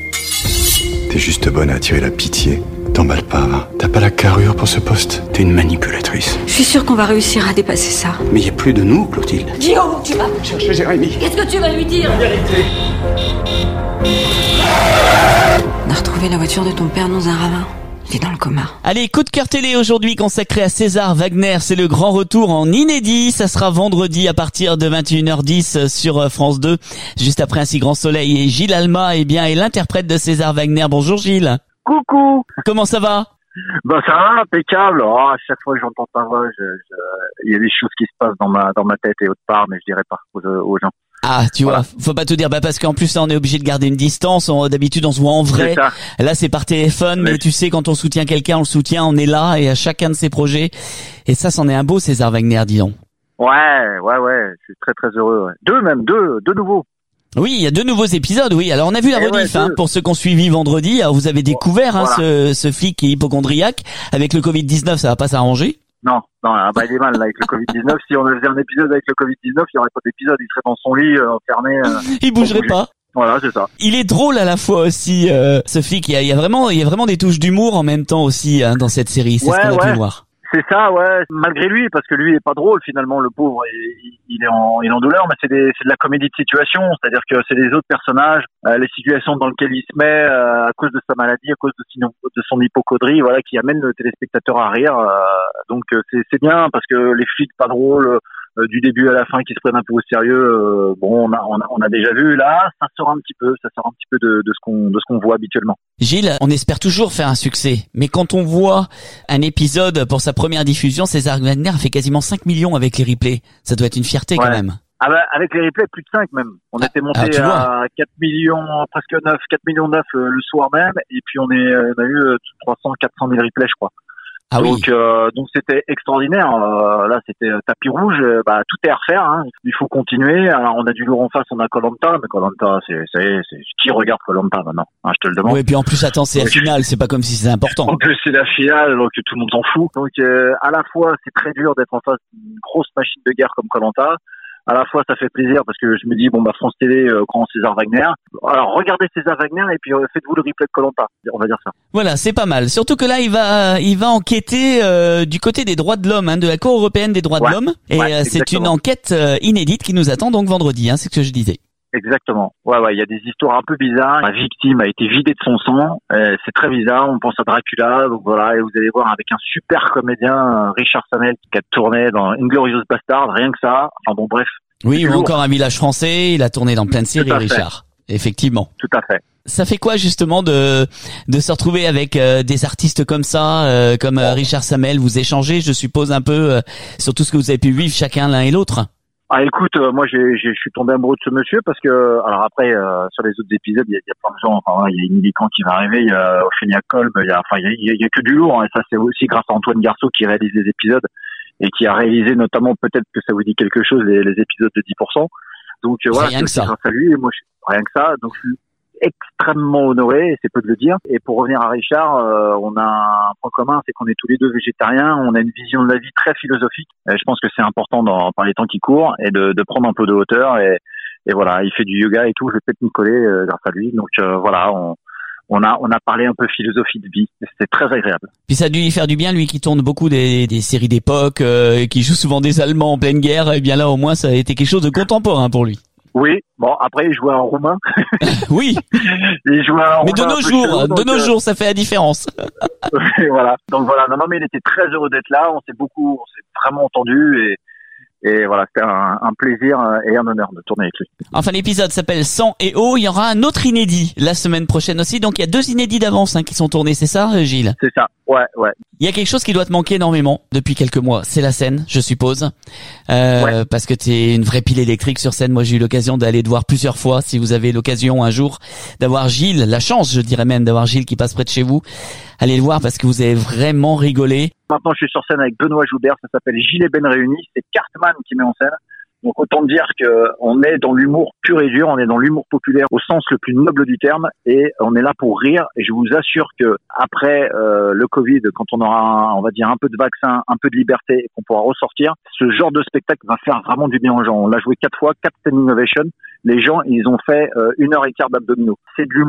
T'es juste bonne à attirer la pitié. T'emballes pas, va. T'as pas la carrure pour ce poste. T'es une manipulatrice. Je suis sûre qu'on va réussir à dépasser ça. Mais y a plus de nous, Clotilde. Guillaume, tu vas chercher Jérémy. Qu'est-ce que tu vas lui dire? La vérité. On a retrouvé la voiture de ton père dans un ravin. Il est dans le coma. Allez, coup de cœur télé aujourd'hui consacré à César Wagner. C'est le grand retour en inédit. Ça sera vendredi à partir de 21h10 sur France 2. Juste après Un si grand soleil. Et Gilles Alma, est l'interprète de César Wagner. Bonjour Gilles. Coucou. Comment ça va? Ben ça va, impeccable. Oh, à chaque fois que j'entends ta voix, il y a des choses qui se passent dans ma tête et autre part, mais je dirais pas aux gens. Ah, tu vois, faut pas te dire, parce qu'en plus là on est obligé de garder une distance. D'habitude on se voit en vrai. Là c'est par téléphone, mais tu sais quand on soutient quelqu'un, on le soutient, on est là et à chacun de ses projets. Et ça, c'en est un beau César Wagner, dis donc. Ouais, je suis très très heureux. Deux nouveaux. Oui, il y a 2 nouveaux épisodes, oui. Alors on a vu la rediff, pour ceux qui ont suivi vendredi. Alors vous avez découvert ce flic qui est hypocondriaque. Avec le Covid-19, ça va pas s'arranger. Non, il est mal là avec le Covid-19. Si on faisait un épisode avec le Covid-19, il y aurait pas d'épisode. Il serait dans son lit, enfermé. Il bougerait pas. Voilà, c'est ça. Il est drôle à la fois aussi, ce flic. Il y a vraiment des touches d'humour en même temps aussi dans cette série. C'est ce qu'on a pu voir. C'est ça, ouais. Malgré lui, parce que lui est pas drôle finalement, le pauvre. Il est en douleur, mais c'est de la comédie de situation. C'est-à-dire que c'est les autres personnages, les situations dans lesquelles il se met à cause de sa maladie, à cause de son hypocondrie, voilà, qui amène le téléspectateur à rire. Donc c'est bien parce que les flics pas drôles. Du début à la fin qui se prennent un peu au sérieux, on a déjà vu là, ça sort un petit peu de ce qu'on voit habituellement. Gilles, on espère toujours faire un succès, mais quand on voit un épisode pour sa première diffusion, César Wagner a fait quasiment 5 millions avec les replays. Ça doit être une fierté quand même. Ah bah, avec les replays, plus de 5 même. On était monté à 4 millions, presque 9, 4 millions 9 le soir même, et puis on a eu 300, 400 000 replays, je crois. Ah donc c'était extraordinaire. Là, c'était tapis rouge. Tout est à refaire. Hein. Il faut continuer. Alors, on a du lourd en face. On a Koh-Lanta, mais Koh-Lanta, c'est qui regarde Koh-Lanta maintenant, hein, je te le demande. Oui, et puis en plus, attends, c'est la finale. C'est pas comme si c'était important. En plus, c'est la finale, donc tout le monde s'en fout. Donc, à la fois, c'est très dur d'être en face d'une grosse machine de guerre comme Koh-Lanta. À la fois, ça fait plaisir parce que je me dis, France Télé, grand César Wagner. Alors, regardez César Wagner et puis faites-vous le replay de Koh-Lanta. On va dire ça. Voilà, c'est pas mal. Surtout que là, il va enquêter du côté des droits de l'homme, de la Cour européenne des droits de l'homme. Et c'est une enquête inédite qui nous attend donc vendredi. C'est ce que je disais. Exactement. Ouais, il y a des histoires un peu bizarres. La victime a été vidée de son sang. C'est très bizarre. On pense à Dracula. Donc voilà, et vous allez voir avec un super comédien, Richard Sammel, qui a tourné dans Inglourious Basterds, rien que ça. Enfin bon, bref. Oui, ou encore Un village français. Il a tourné dans plein de séries, Richard. Effectivement. Tout à fait. Ça fait quoi justement de se retrouver avec des artistes comme ça, comme Richard Sammel? Vous échangez, je suppose, un peu sur tout ce que vous avez pu vivre chacun l'un et l'autre. Ah écoute, moi je suis tombé amoureux de ce monsieur parce que alors après sur les autres épisodes il y a plein de gens, enfin il y a Émilie Kahn qui va arriver, il y a Ophélia Kolb, il y a que du lourd, et ça c'est aussi grâce à Antoine Garceau qui réalise les épisodes et qui a réalisé notamment, peut-être que ça vous dit quelque chose, les épisodes de 10%. Donc voilà, rien que ça. Grâce à lui, et moi rien que ça, donc je suis extrêmement honoré, et c'est peu de le dire. Et pour revenir à Richard, on a un point commun, c'est qu'on est tous les deux végétariens, on a une vision de la vie très philosophique. Et je pense que c'est important par les temps qui courent et de prendre un peu de hauteur, et voilà, il fait du yoga et tout, je vais peut-être m'y coller grâce à lui. Donc voilà, on a parlé un peu philosophie de vie, c'était très agréable. Puis ça a dû lui faire du bien, lui qui tourne beaucoup des séries d'époque, qui joue souvent des Allemands en pleine guerre, et bien là au moins ça a été quelque chose de contemporain pour lui. Oui, bon après il jouait en roumain. Oui. Il jouait en mais de nos jours, ça fait la différence. Voilà. Donc voilà, non mais il était très heureux d'être là, on s'est vraiment entendu, et voilà, c'était un plaisir et un honneur de tourner avec lui. Enfin, l'épisode s'appelle Sang et eau. Il y aura un autre inédit la semaine prochaine aussi. Donc, il y a 2 inédits d'avance qui sont tournés. C'est ça, Gilles? C'est ça. Ouais. Il y a quelque chose qui doit te manquer énormément depuis quelques mois. C'est la scène, je suppose. Ouais. Parce que t'es une vraie pile électrique sur scène. Moi, j'ai eu l'occasion d'aller te voir plusieurs fois. Si vous avez l'occasion un jour d'avoir Gilles, la chance, je dirais même, d'avoir Gilles qui passe près de chez vous, allez le voir parce que vous avez vraiment rigolé. Maintenant, je suis sur scène avec Benoît Joubert, ça s'appelle Gilles et Ben réunis, c'est Cartman qui met en scène. Donc autant dire que on est dans l'humour pur et dur, on est dans l'humour populaire au sens le plus noble du terme, et on est là pour rire. Et je vous assure que après le Covid, quand on aura on va dire un peu de vaccin, un peu de liberté, et qu'on pourra ressortir, ce genre de spectacle va faire vraiment du bien aux gens. On l'a joué 4 fois, 4 standing ovation. Les gens, ils ont fait 1h15 d'abdominaux. C'est de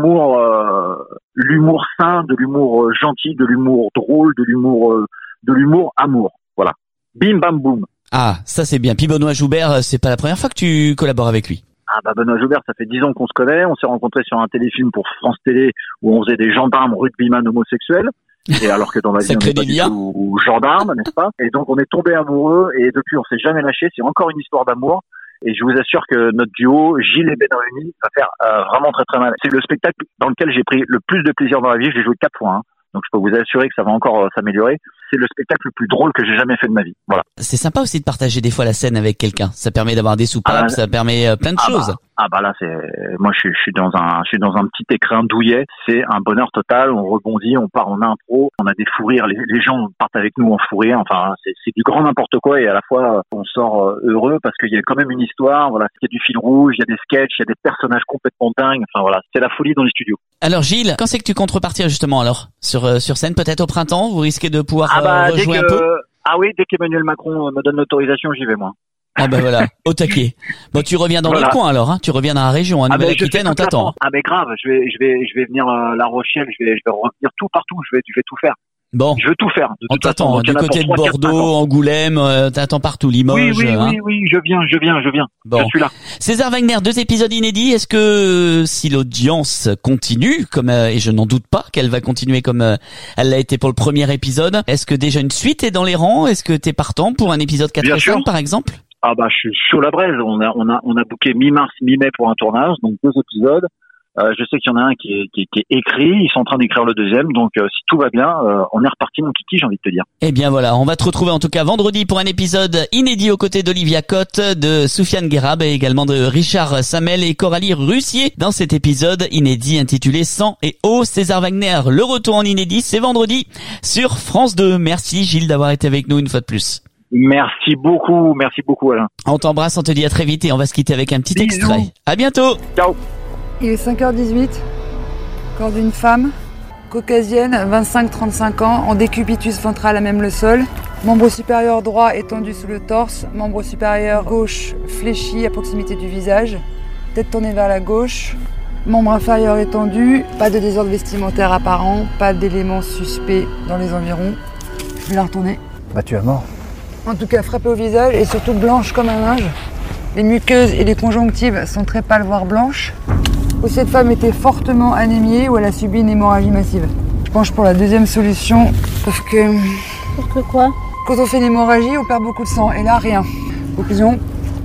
l'humour sain, de l'humour gentil, de l'humour drôle, de l'humour amour. Voilà. Bim bam boum. Ah, ça c'est bien. Puis Benoît Joubert, c'est pas la première fois que tu collabores avec lui. Ah bah Benoît Joubert, ça fait 10 ans qu'on se connaît. On s'est rencontrés sur un téléfilm pour France Télé où on faisait des gendarmes rugbyman homosexuels. Et alors que dans la vie, on n'est pas du tout gendarme, n'est-ce pas? Et donc on est tombés amoureux, et depuis on s'est jamais lâché. C'est encore une histoire d'amour. Et je vous assure que notre duo, Gilles et Ben réunis, va faire vraiment très très mal. C'est le spectacle dans lequel j'ai pris le plus de plaisir dans la vie. Je l'ai joué 4 fois. Donc je peux vous assurer que ça va encore s'améliorer. C'est le spectacle le plus drôle que j'ai jamais fait de ma vie. Voilà. C'est sympa aussi de partager des fois la scène avec quelqu'un. Ça permet d'avoir des soupapes, ça permet plein de choses. Là moi je suis dans un petit écrin douillet. C'est un bonheur total. On rebondit, on part en impro, on a des fous rires. Les gens partent avec nous en fou rire. Enfin c'est du grand n'importe quoi, et à la fois on sort heureux parce qu'il y a quand même une histoire. Voilà, il y a du fil rouge, il y a des sketchs, il y a des personnages complètement dingues. Enfin voilà, c'est la folie dans les studios. Alors Gilles, quand c'est que tu comptes repartir justement alors sur scène, peut-être au printemps? Vous risquez de pouvoir rejouer un peu? Ah oui, dès qu'Emmanuel Macron me donne l'autorisation, j'y vais moi. Ah ben voilà, au taquet. Bon, tu reviens dans le coin alors, hein. Tu reviens dans la région, à Nouvelle-Aquitaine, on t'attend. Ah mais grave, je vais venir La Rochelle, je vais revenir tout partout, je vais tout faire. Bon. Je veux tout faire. On t'attend, du côté de Bordeaux, Angoulême, t'attends partout, Limoges. Oui, je viens. Bon. Je suis là. César Wagner, 2 épisodes inédits. Est-ce que si l'audience continue, et je n'en doute pas qu'elle va continuer comme elle l'a été pour le premier épisode, est-ce que déjà une suite est dans les rangs? Est-ce que t'es partant pour un épisode 4 et 5 par exemple? Ah bah je suis chaud la braise. On a booké mi-mars, mi-mai pour un tournage, donc 2 épisodes. Je sais qu'il y en a un qui est écrit, ils sont en train d'écrire le deuxième, donc si tout va bien, on est reparti mon kiki, j'ai envie de te dire. Eh bien voilà, on va te retrouver en tout cas vendredi pour un épisode inédit aux côtés d'Olivia Cotte, de Soufiane Guérab et également de Richard Samel et Coralie Russier dans cet épisode inédit intitulé Sang et eau. César Wagner, le retour en inédit, c'est vendredi sur France 2. Merci Gilles d'avoir été avec nous une fois de plus. Merci beaucoup Alain. On t'embrasse, on te dit à très vite et on va se quitter avec un petit extrait. À bientôt. Ciao. Il est 5h18, corps d'une femme, caucasienne, 25-35 ans, en décubitus ventral à même le sol, membre supérieur droit étendu sous le torse, membre supérieur gauche fléchi à proximité du visage, tête tournée vers la gauche, membre inférieur étendu, pas de désordre vestimentaire apparent, pas d'éléments suspects dans les environs. Je vais la retourner. Tu es mort. En tout cas frappée au visage et surtout blanche comme un linge. Les muqueuses et les conjonctives sont très pâles voire blanches. Cette femme était fortement anémiée ou elle a subi une hémorragie massive. Je penche pour la deuxième solution parce que... Parce que quoi? Quand on fait une hémorragie, on perd beaucoup de sang et là, rien. Conclusion.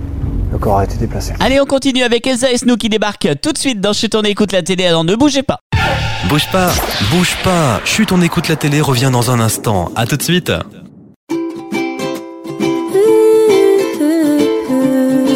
Le corps a été déplacé. Allez, on continue avec Elsa et Snow qui débarquent tout de suite dans Chut, on écoute la télé. Alors ne bougez pas. Bouge pas. Chut, on écoute la télé revient dans un instant. À tout de suite.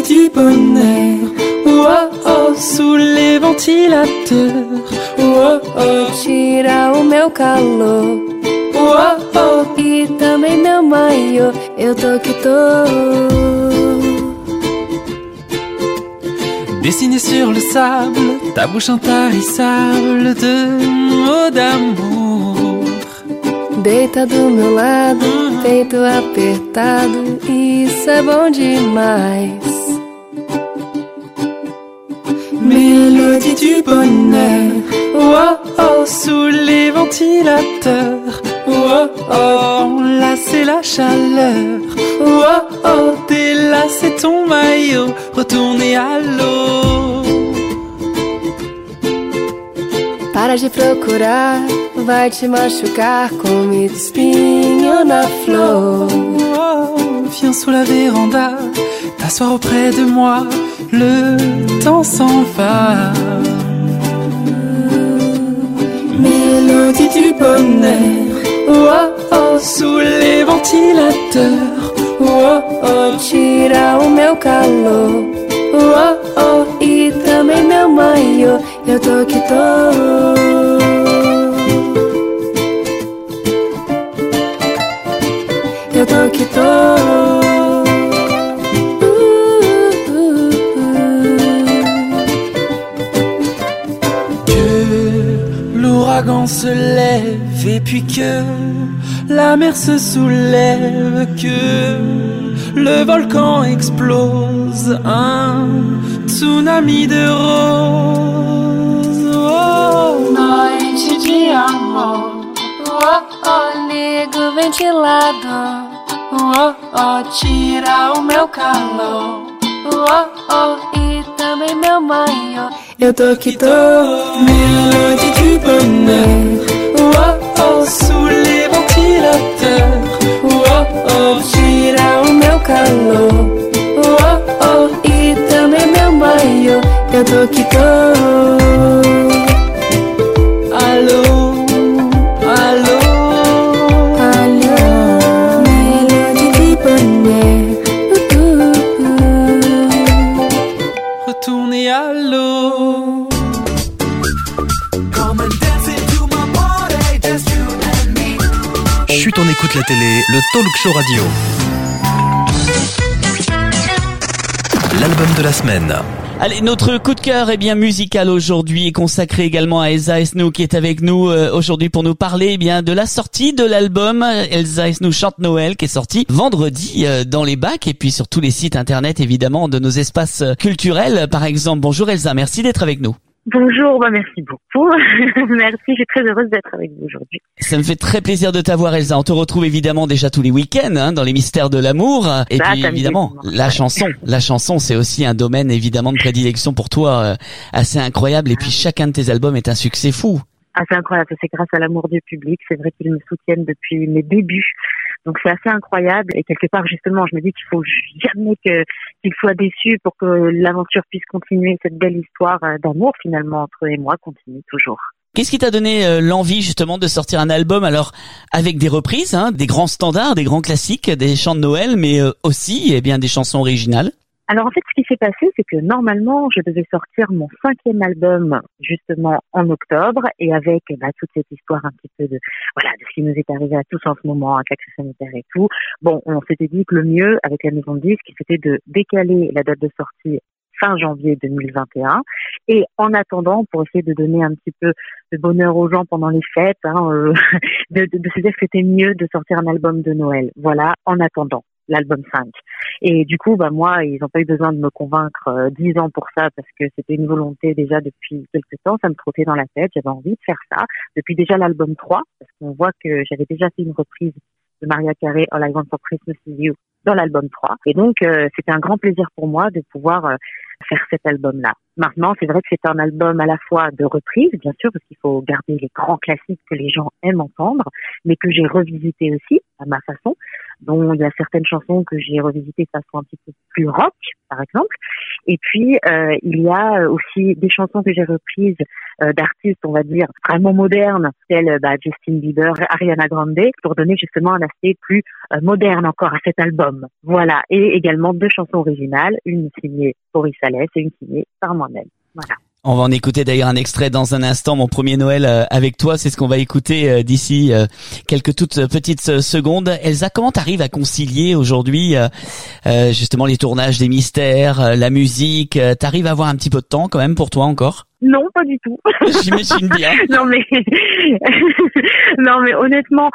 du bonheur. Oh oh, sous les ventilateurs. Oh oh, tira o meu calor. Oh oh, e também meu maiô. Eu tô que tô. Dessiné sur le sable, ta bouche intarissable de mots d'amour. Deita do meu lado, peito apertado, isso é bom demais. Mélodie du bonheur. Oh oh, sous les ventilateurs. Oh oh, là c'est la chaleur. Oh oh, délacer ton maillot, retourner à l'eau. Para de procurar, vai te machucar comme espinho na flor. Oh, viens sous la véranda, t'asseoir auprès de moi, le temps s'en va. Mélodie du bonheur. Oh oh, sous les ventilateurs. Oh oh, tira o meu calor. Oh oh, e também meu maiô. Eu tô que tô. Eu tô que tô. L'ouragan se lève et puis que la mer se soulève, que le volcan explose, un tsunami de roses. Oh, noite de amor. Oh oh, liga o ventilador. Oh oh, tira o meu calor. Oh oh, e também meu maiô. Eu tô que tô. Mélodie du bonheur. Oh oh, sous les ventilateurs. Oh oh, tira o meu calor. Oh oh, e também meu maiô. Eu tô que tô. Alô, alô, alô. Mélodie du bonheur. Retourner à l'eau. Chut, on écoute la télé, le talk show radio. L'album de la semaine. Allez, notre coup de cœur musical aujourd'hui est consacré également à Elsa Esnou qui est avec nous aujourd'hui pour nous parler de la sortie de l'album Elsa Esnou chante Noël qui est sorti vendredi dans les bacs et puis sur tous les sites internet évidemment de nos espaces culturels par exemple. Bonjour Elsa, merci d'être avec nous. Bonjour, merci beaucoup. Merci, je suis très heureuse d'être avec vous aujourd'hui. Ça me fait très plaisir de t'avoir Elsa. On te retrouve évidemment déjà tous les week-ends dans les mystères de l'amour. Et puis évidemment, la chanson c'est aussi un domaine évidemment de prédilection pour toi assez incroyable. Et puis chacun de tes albums est un succès fou. Ah, c'est incroyable, c'est grâce à l'amour du public. C'est vrai qu'ils me soutiennent depuis mes débuts. Donc c'est assez incroyable et quelque part justement je me dis qu'il faut jamais qu'ils soient déçus pour que l'aventure puisse continuer, cette belle histoire d'amour finalement entre eux et moi continue toujours. Qu'est-ce qui t'a donné l'envie justement de sortir un album alors avec des reprises, des grands standards, des grands classiques, des chants de Noël mais aussi des chansons originales? Alors en fait, ce qui s'est passé, c'est que normalement, je devais sortir mon 5e album justement en octobre, et avec toute cette histoire un petit peu de ce qui nous est arrivé à tous en ce moment, avec la crise sanitaire et tout. Bon, on s'était dit que le mieux avec la maison de disques, c'était de décaler la date de sortie fin janvier 2021, et en attendant, pour essayer de donner un petit peu de bonheur aux gens pendant les fêtes, de se dire que c'était mieux de sortir un album de Noël. Voilà, en attendant l'album 5. Et du coup, moi, ils n'ont pas eu besoin de me convaincre 10 ans pour ça, parce que c'était une volonté déjà depuis quelques temps, ça me trottait dans la tête, j'avais envie de faire ça. Depuis déjà l'album 3, parce qu'on voit que j'avais déjà fait une reprise de Mariah Carey, All I Want for Christmas Is You, dans l'album 3. Et donc, c'était un grand plaisir pour moi de pouvoir faire cet album-là. Maintenant, c'est vrai que c'est un album à la fois de reprise, bien sûr, parce qu'il faut garder les grands classiques que les gens aiment entendre, mais que j'ai revisité aussi, à ma façon, dont il y a certaines chansons que j'ai revisitées de façon un petit peu plus rock, par exemple. Et puis il y a aussi des chansons que j'ai reprises d'artistes, on va dire, vraiment modernes, tels Justin Bieber, Ariana Grande, pour donner justement un aspect plus moderne encore à cet album. Voilà. Et également 2 chansons originales, une signée Boris Salès et une signée par moi-même. Voilà. On va en écouter d'ailleurs un extrait dans un instant, Mon premier Noël avec toi, c'est ce qu'on va écouter d'ici quelques toutes petites secondes. Elsa, comment t'arrives à concilier aujourd'hui justement les tournages des Mystères, la musique, t'arrives à avoir un petit peu de temps quand même pour toi encore ? Non, pas du tout. J'imagine bien. non mais honnêtement,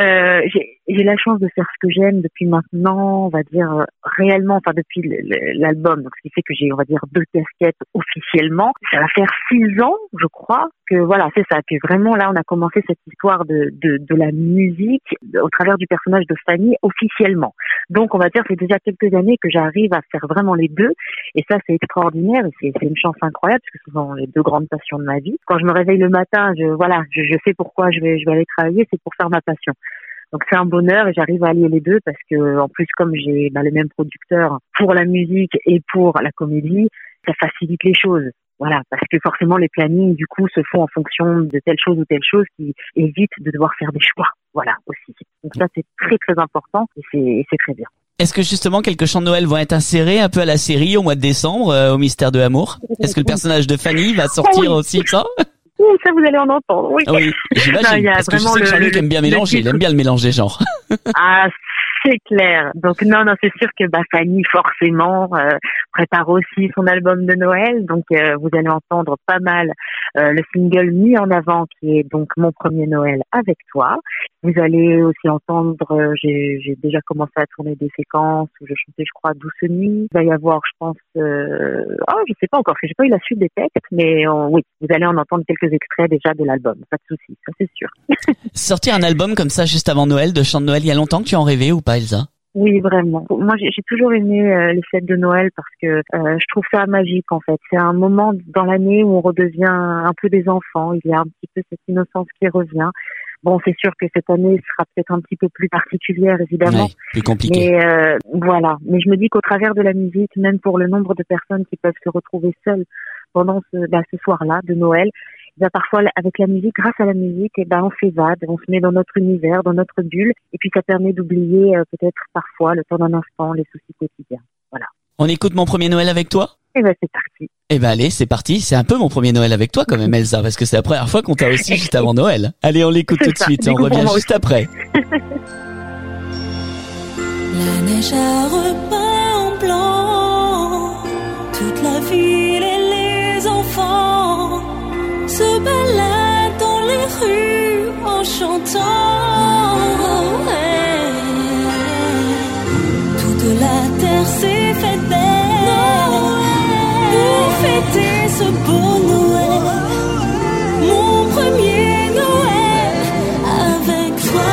j'ai la chance de faire ce que j'aime depuis maintenant, on va dire réellement, enfin depuis l'album, donc ce qui fait que j'ai, on va dire, 2 casquettes officiellement. Ça va faire 6 ans, je crois, que voilà, c'est ça, que vraiment là on a commencé cette histoire de la musique au travers du personnage de Fanny officiellement. Donc on va dire que c'est déjà quelques années que j'arrive à faire vraiment les deux, et ça c'est extraordinaire, et c'est une chance incroyable parce que ce sont les 2 grandes passions de ma vie. Quand je me réveille le matin, je sais pourquoi je vais aller travailler, c'est pour faire ma passion. Donc c'est un bonheur et j'arrive à allier les deux parce que en plus comme j'ai le même producteur pour la musique et pour la comédie, ça facilite les choses. Voilà, parce que forcément les plannings du coup se font en fonction de telle chose ou telle chose qui évite de devoir faire des choix. Voilà aussi. Donc ça c'est très très important et c'est très bien. Est-ce que justement quelques chants de Noël vont être insérés un peu à la série au mois de décembre, au Mystère de l'amour ? Est-ce que le personnage de Fanny va sortir aussi de ça ? Oui, ça vous allez en entendre, oui. Oui, j'imagine, parce que je sais que Jean-Luc aime bien mélanger, il aime bien le mélange des genres. Ah, c'est clair. Donc non, c'est sûr que Fanny forcément prépare aussi son album de Noël. Donc vous allez entendre pas mal le single mis en avant qui est donc Mon premier Noël avec toi. Vous allez aussi entendre, j'ai déjà commencé à tourner des séquences où je chantais, je crois, Douce nuit. Il va y avoir, je pense, je sais pas encore, parce que j'ai pas eu la suite des textes, mais oui, vous allez en entendre quelques extraits déjà de l'album. Pas de souci, ça c'est sûr. Sortir un album comme ça juste avant Noël, de chants de Noël, il y a longtemps que tu en rêvais ou pas, Elsa ? Oui, vraiment. Moi, j'ai toujours aimé les fêtes de Noël parce que je trouve ça magique, en fait. C'est un moment dans l'année où on redevient un peu des enfants. Il y a un petit peu cette innocence qui revient. Bon, c'est sûr que cette année sera peut-être un petit peu plus particulière, évidemment. Oui, plus compliqué. Mais voilà. Mais je me dis qu'au travers de la musique, même pour le nombre de personnes qui peuvent se retrouver seules pendant ce soir-là de Noël, parfois avec la musique, grâce à la musique, on s'évade, on se met dans notre univers, dans notre bulle, et puis ça permet d'oublier peut-être parfois le temps d'un instant les soucis quotidiens. Voilà. On écoute Mon premier Noël avec toi ? Eh ben c'est parti. Eh ben allez, c'est parti. C'est un peu Mon premier Noël avec toi quand même, Elsa, parce que c'est la première fois qu'on t'a aussi juste avant Noël. Allez, on l'écoute tout de suite et on revient juste après. La neige a repeint en blanc toute la ville et les enfants se baladent dans les rues en chantant. Toute la terre s'est faite belle pour fêter ce beau Noël. Mon premier Noël avec toi.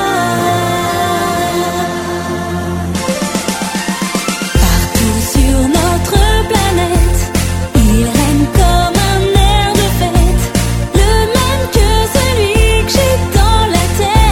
Partout sur notre planète, il règne comme un air de fête, le même que celui que j'ai dans la tête.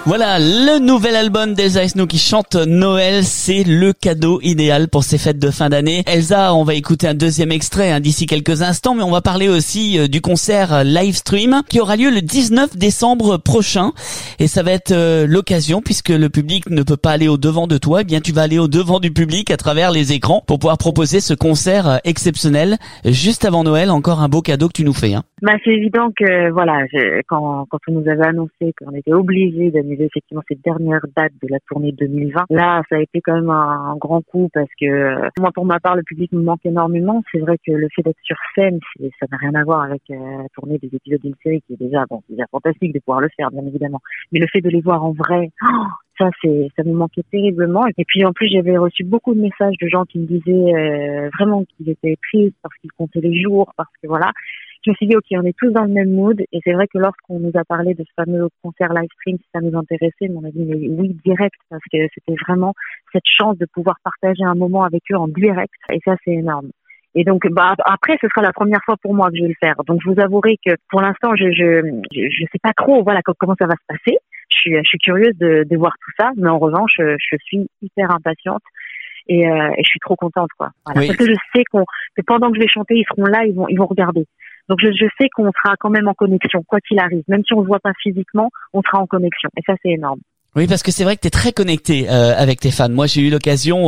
Voilà, le nouvel album d'Elsa Esnou qui chante Noël, c'est le cadeau idéal pour ces fêtes de fin d'année. Elsa, on va écouter un deuxième extrait d'ici quelques instants, mais on va parler aussi du concert live stream qui aura lieu le 19 décembre prochain. Et ça va être l'occasion, puisque le public ne peut pas aller au devant de toi, eh bien tu vas aller au devant du public à travers les écrans pour pouvoir proposer ce concert exceptionnel juste avant Noël. Encore un beau cadeau que tu nous fais. Bah, c'est évident que voilà, quand on nous avait annoncé qu'on était obligé d'annuler effectivement cette dernière date de la tournée 2020, là ça a été quand même un grand coup parce que moi pour ma part le public me manque énormément. C'est vrai que le fait d'être sur scène, ça n'a rien à voir avec la tournée des épisodes d'une série qui est déjà fantastique de pouvoir le faire bien évidemment, mais le fait de les voir en vrai, ça me manquait terriblement. Et puis en plus j'avais reçu beaucoup de messages de gens qui me disaient vraiment qu'ils étaient tristes parce qu'ils comptaient les jours, parce que voilà. Je me suis dit, ok, on est tous dans le même mood. Et c'est vrai que lorsqu'on nous a parlé de ce fameux concert live stream, si ça nous intéressait, on a dit, mais oui, direct, parce que c'était vraiment cette chance de pouvoir partager un moment avec eux en direct. Et ça, c'est énorme. Et donc, après, ce sera la première fois pour moi que je vais le faire. Donc, je vous avouerai que pour l'instant, je sais pas trop, voilà, comment ça va se passer. Je suis curieuse de voir tout ça. Mais en revanche, je suis hyper impatiente. Et je suis trop contente, quoi. Voilà. Oui. Parce que je sais que pendant que je vais chanter, ils seront là, ils vont regarder. Donc je sais qu'on sera quand même en connexion, quoi qu'il arrive. Même si on ne se voit pas physiquement, on sera en connexion. Et ça, c'est énorme. Oui, parce que c'est vrai que tu es très connecté avec tes fans. Moi, j'ai eu l'occasion,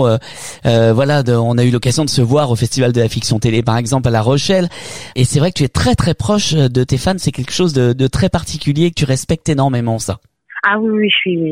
on a eu l'occasion de se voir au Festival de la Fiction Télé, par exemple, à La Rochelle. Et c'est vrai que tu es très, très proche de tes fans. C'est quelque chose de très particulier, que tu respectes énormément, ça. Ah oui,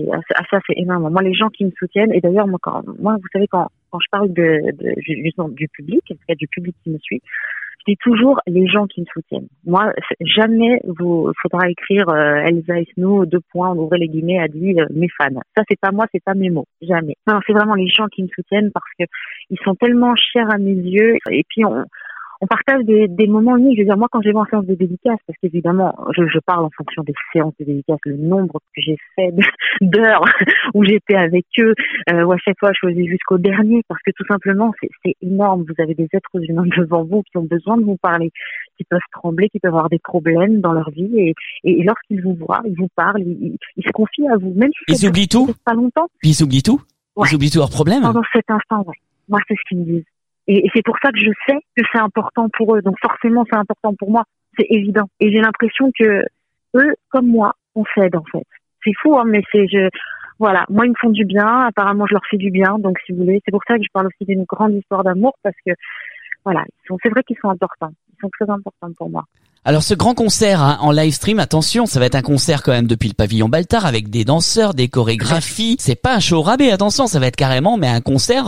ça c'est énorme. Moi, les gens qui me soutiennent, et d'ailleurs, moi, vous savez, quand je parle justement du public, en tout cas du public qui me suit, je dis toujours les gens qui me soutiennent. Moi, jamais faudra écrire Elsa Esnou, : on ouvrait les guillemets, a dit mes fans. Ça, c'est pas moi, c'est pas mes mots. Jamais. Non, c'est vraiment les gens qui me soutiennent parce que ils sont tellement chers à mes yeux. Et puis, on partage des moments uniques. Je veux dire, moi, quand j'ai vu en séance de dédicace, parce qu'évidemment, je parle en fonction des séances de dédicace, le nombre que j'ai fait d'heures où j'étais avec eux, où à chaque fois, je faisais jusqu'au dernier, parce que tout simplement, c'est énorme. Vous avez des êtres humains devant vous qui ont besoin de vous parler, qui peuvent trembler, qui peuvent avoir des problèmes dans leur vie, et lorsqu'ils vous voient, ils vous parlent, ils se confient à vous, même si ils oublient tout. Pas longtemps. Ils oublient tout. Ouais. Ils oublient tous leurs problèmes. Pendant cet instant, ouais. Moi, c'est ce qu'ils me disent. Et c'est pour ça que je sais que c'est important pour eux. Donc forcément, c'est important pour moi. C'est évident. Et j'ai l'impression que eux, comme moi, on s'aide en fait. C'est fou, hein, mais voilà. Moi, ils me font du bien. Apparemment, je leur fais du bien. Donc, si vous voulez, c'est pour ça que je parle aussi d'une grande histoire d'amour parce que, voilà, c'est vrai qu'ils sont importants. Ils sont très importants pour moi. Alors ce grand concert en live stream, attention, ça va être un concert quand même depuis le pavillon Baltard avec des danseurs, des chorégraphies. C'est pas un show rabais, attention, ça va être carrément un concert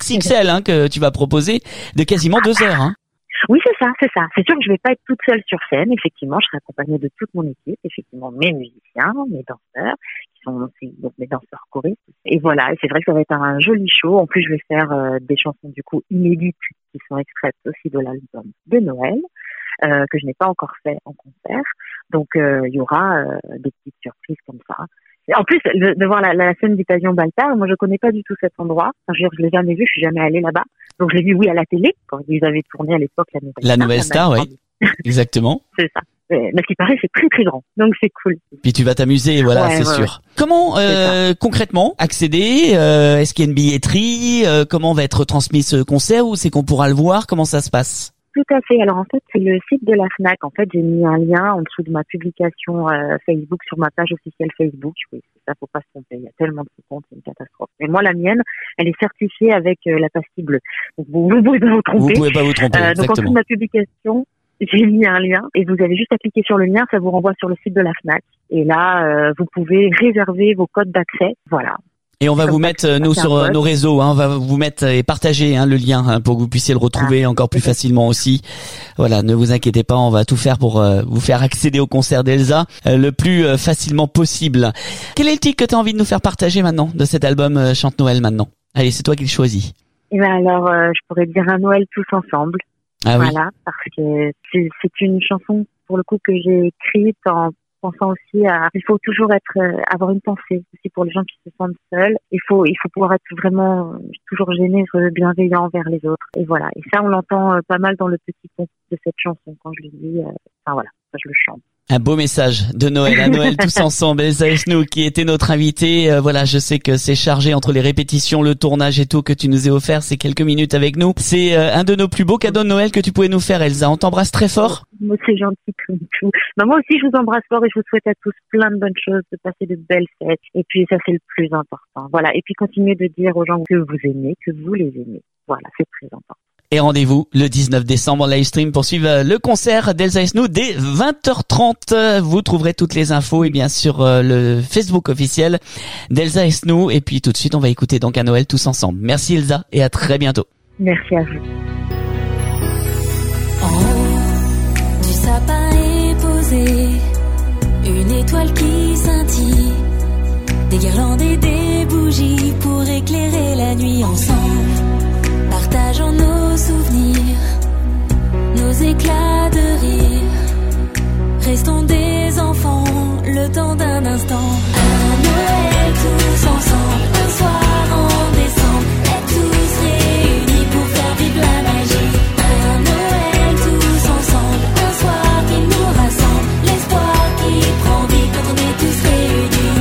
XXL que tu vas proposer de quasiment 2 heures. Oui, c'est ça. C'est sûr que je vais pas être toute seule sur scène. Effectivement, je serai accompagnée de toute mon équipe. Effectivement, mes musiciens, mes danseurs, qui sont aussi donc mes danseurs choristes. Et voilà, et c'est vrai que ça va être un joli show. En plus, je vais faire des chansons du coup inédites qui sont extraites aussi de l'album de Noël. Que je n'ai pas encore fait en concert. Donc, il y aura des petites surprises comme ça. Et en plus, de voir la scène du pavillon Baltard, moi, je connais pas du tout cet endroit. Enfin, je l'ai jamais vu, je suis jamais allée là-bas. Donc, je l'ai vu, oui, à la télé, quand ils avaient tourné à l'époque La Nouvelle Star, oui. Exactement. C'est ça. Mais ce qui paraît, c'est très, très grand. Donc, c'est cool. Puis tu vas t'amuser, voilà, ouais, c'est sûr. Ouais. Comment, concrètement, accéder? Est-ce qu'il y a une billetterie? Comment va être transmis ce concert ou c'est qu'on pourra le voir? Comment ça se passe? Tout à fait. Alors en fait, c'est le site de la Fnac. En fait, j'ai mis un lien en dessous de ma publication Facebook sur ma page officielle Facebook. Oui, c'est ça, faut pas se tromper. Il y a tellement de comptes, c'est une catastrophe. Mais moi, la mienne, elle est certifiée avec la pastille bleue. Donc vous pouvez pas vous tromper. Vous pouvez pas vous tromper. Donc en dessous de ma publication, j'ai mis un lien et vous avez juste à cliquer sur le lien, ça vous renvoie sur le site de la Fnac. Et là, vous pouvez réserver vos codes d'accès. Voilà. Et on va vous mettre, nous, sur nos réseaux, on va vous mettre et partager le lien pour que vous puissiez le retrouver encore plus facilement aussi. Voilà, ne vous inquiétez pas, on va tout faire pour vous faire accéder au concert d'Elsa le plus facilement possible. Quel est le titre que tu as envie de nous faire partager maintenant de cet album Chante Noël maintenant? Allez, c'est toi qui le choisis. Et ben alors, je pourrais dire un Noël tous ensemble. Ah oui. Voilà, parce que c'est une chanson pour le coup que j'ai écrite en pensant aussi il faut toujours avoir une pensée aussi pour les gens qui se sentent seuls. Il faut pouvoir être vraiment toujours généreux, bienveillant envers les autres. Et voilà. Et ça, on l'entend pas mal dans le petit pont de cette chanson quand je le dis. Enfin voilà. ça je le chante. Un beau message de Noël, à Noël tous ensemble. Elsa Esnou qui était notre invitée. Voilà, je sais que c'est chargé entre les répétitions, le tournage et tout que tu nous as offert ces quelques minutes avec nous. C'est un de nos plus beaux cadeaux de Noël que tu pouvais nous faire, Elsa. On t'embrasse très fort. Moi, c'est gentil comme tout. Moi aussi, je vous embrasse fort et je vous souhaite à tous plein de bonnes choses, de passer de belles fêtes. Et puis, ça, c'est le plus important. Voilà. Et puis, continuez de dire aux gens que vous aimez, que vous les aimez. Voilà, c'est très important. Et rendez-vous le 19 décembre en live stream pour suivre le concert d'Elsa Esnou dès 20h30. Vous trouverez toutes les infos et bien sur le Facebook officiel d'Elsa Esnou. Et puis tout de suite, on va écouter donc à Noël tous ensemble. Merci Elsa et à très bientôt. Merci à vous. En haut du sapin est posée une étoile qui scintille, des guirlandes et des bougies pour éclairer la nuit ensemble. Partageons nos souvenirs, nos éclats de rire. Restons des enfants le temps d'un instant. Un Noël tous ensemble, un soir en décembre. Être tous réunis pour faire vivre la magie. Un Noël tous ensemble, un soir qui nous rassemble. L'espoir qui prend vie quand on est tous réunis.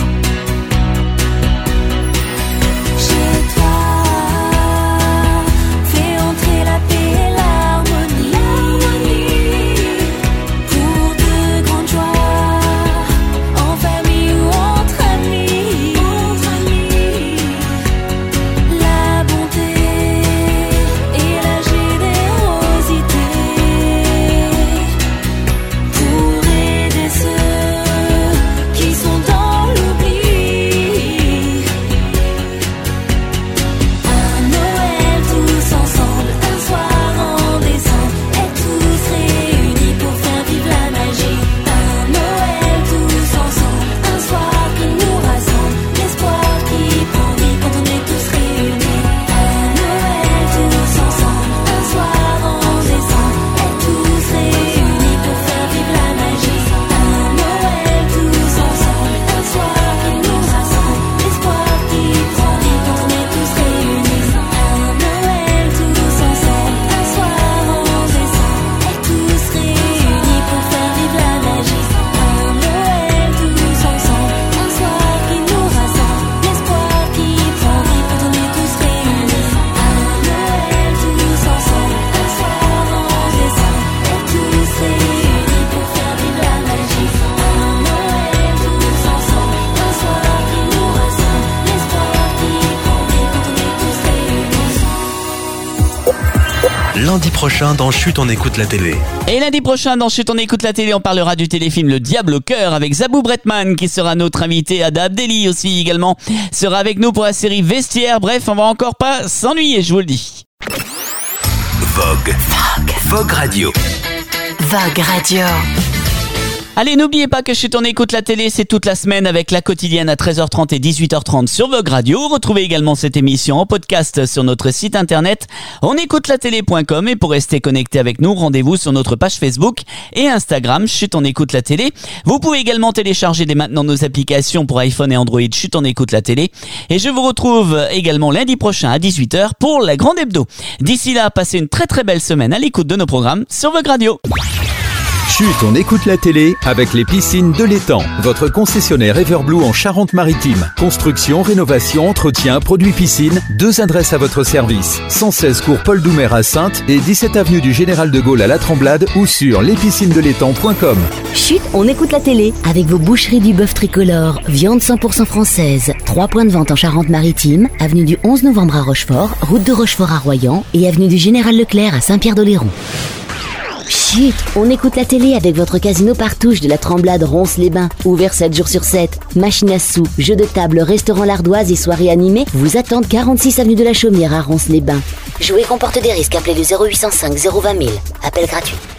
Chez toi, Lundi prochain dans Chut, on écoute la télé. Et lundi prochain dans Chut, on écoute la télé, on parlera du téléfilm Le Diable au cœur avec Zabou Bretman qui sera notre invité. Ada Abdelli aussi également sera avec nous pour la série Vestiaire. Bref, on va encore pas s'ennuyer, je vous le dis. Vogue Radio. Vogue Radio. Allez, n'oubliez pas que Chut, on écoute la télé, c'est toute la semaine avec la quotidienne à 13h30 et 18h30 sur Vogue Radio. Retrouvez également cette émission en podcast sur notre site internet onécoutelatélé.com et pour rester connecté avec nous, rendez-vous sur notre page Facebook et Instagram Chut, on écoute la télé. Vous pouvez également télécharger dès maintenant nos applications pour iPhone et Android Chut, on écoute la télé. Et je vous retrouve également lundi prochain à 18h pour la grande hebdo. D'ici là, passez une très très belle semaine à l'écoute de nos programmes sur Vogue Radio. Chut, on écoute la télé avec les piscines de l'Étang, votre concessionnaire Everblue en Charente-Maritime. Construction, rénovation, entretien, produits piscine, 2 adresses à votre service. 116 cours Paul Doumer à Saintes et 17 avenue du Général de Gaulle à La Tremblade ou sur lespiscinesdelétang.com. Chut, on écoute la télé avec vos boucheries du bœuf tricolore, viande 100% française. 3 points de vente en Charente-Maritime, avenue du 11 novembre à Rochefort, route de Rochefort à Royan et avenue du Général Leclerc à Saint-Pierre-d'Oléron. Chut, on écoute la télé avec votre casino Partouche de la Tremblade Ronces-les-Bains. Ouvert 7 jours sur 7. Machine à sous, jeux de table, restaurant l'Ardoise et soirées animées vous attendent 46 avenue de la Chaumière à Ronces-les-Bains. Jouer comporte des risques. Appelez le 0805 020 000. Appel gratuit.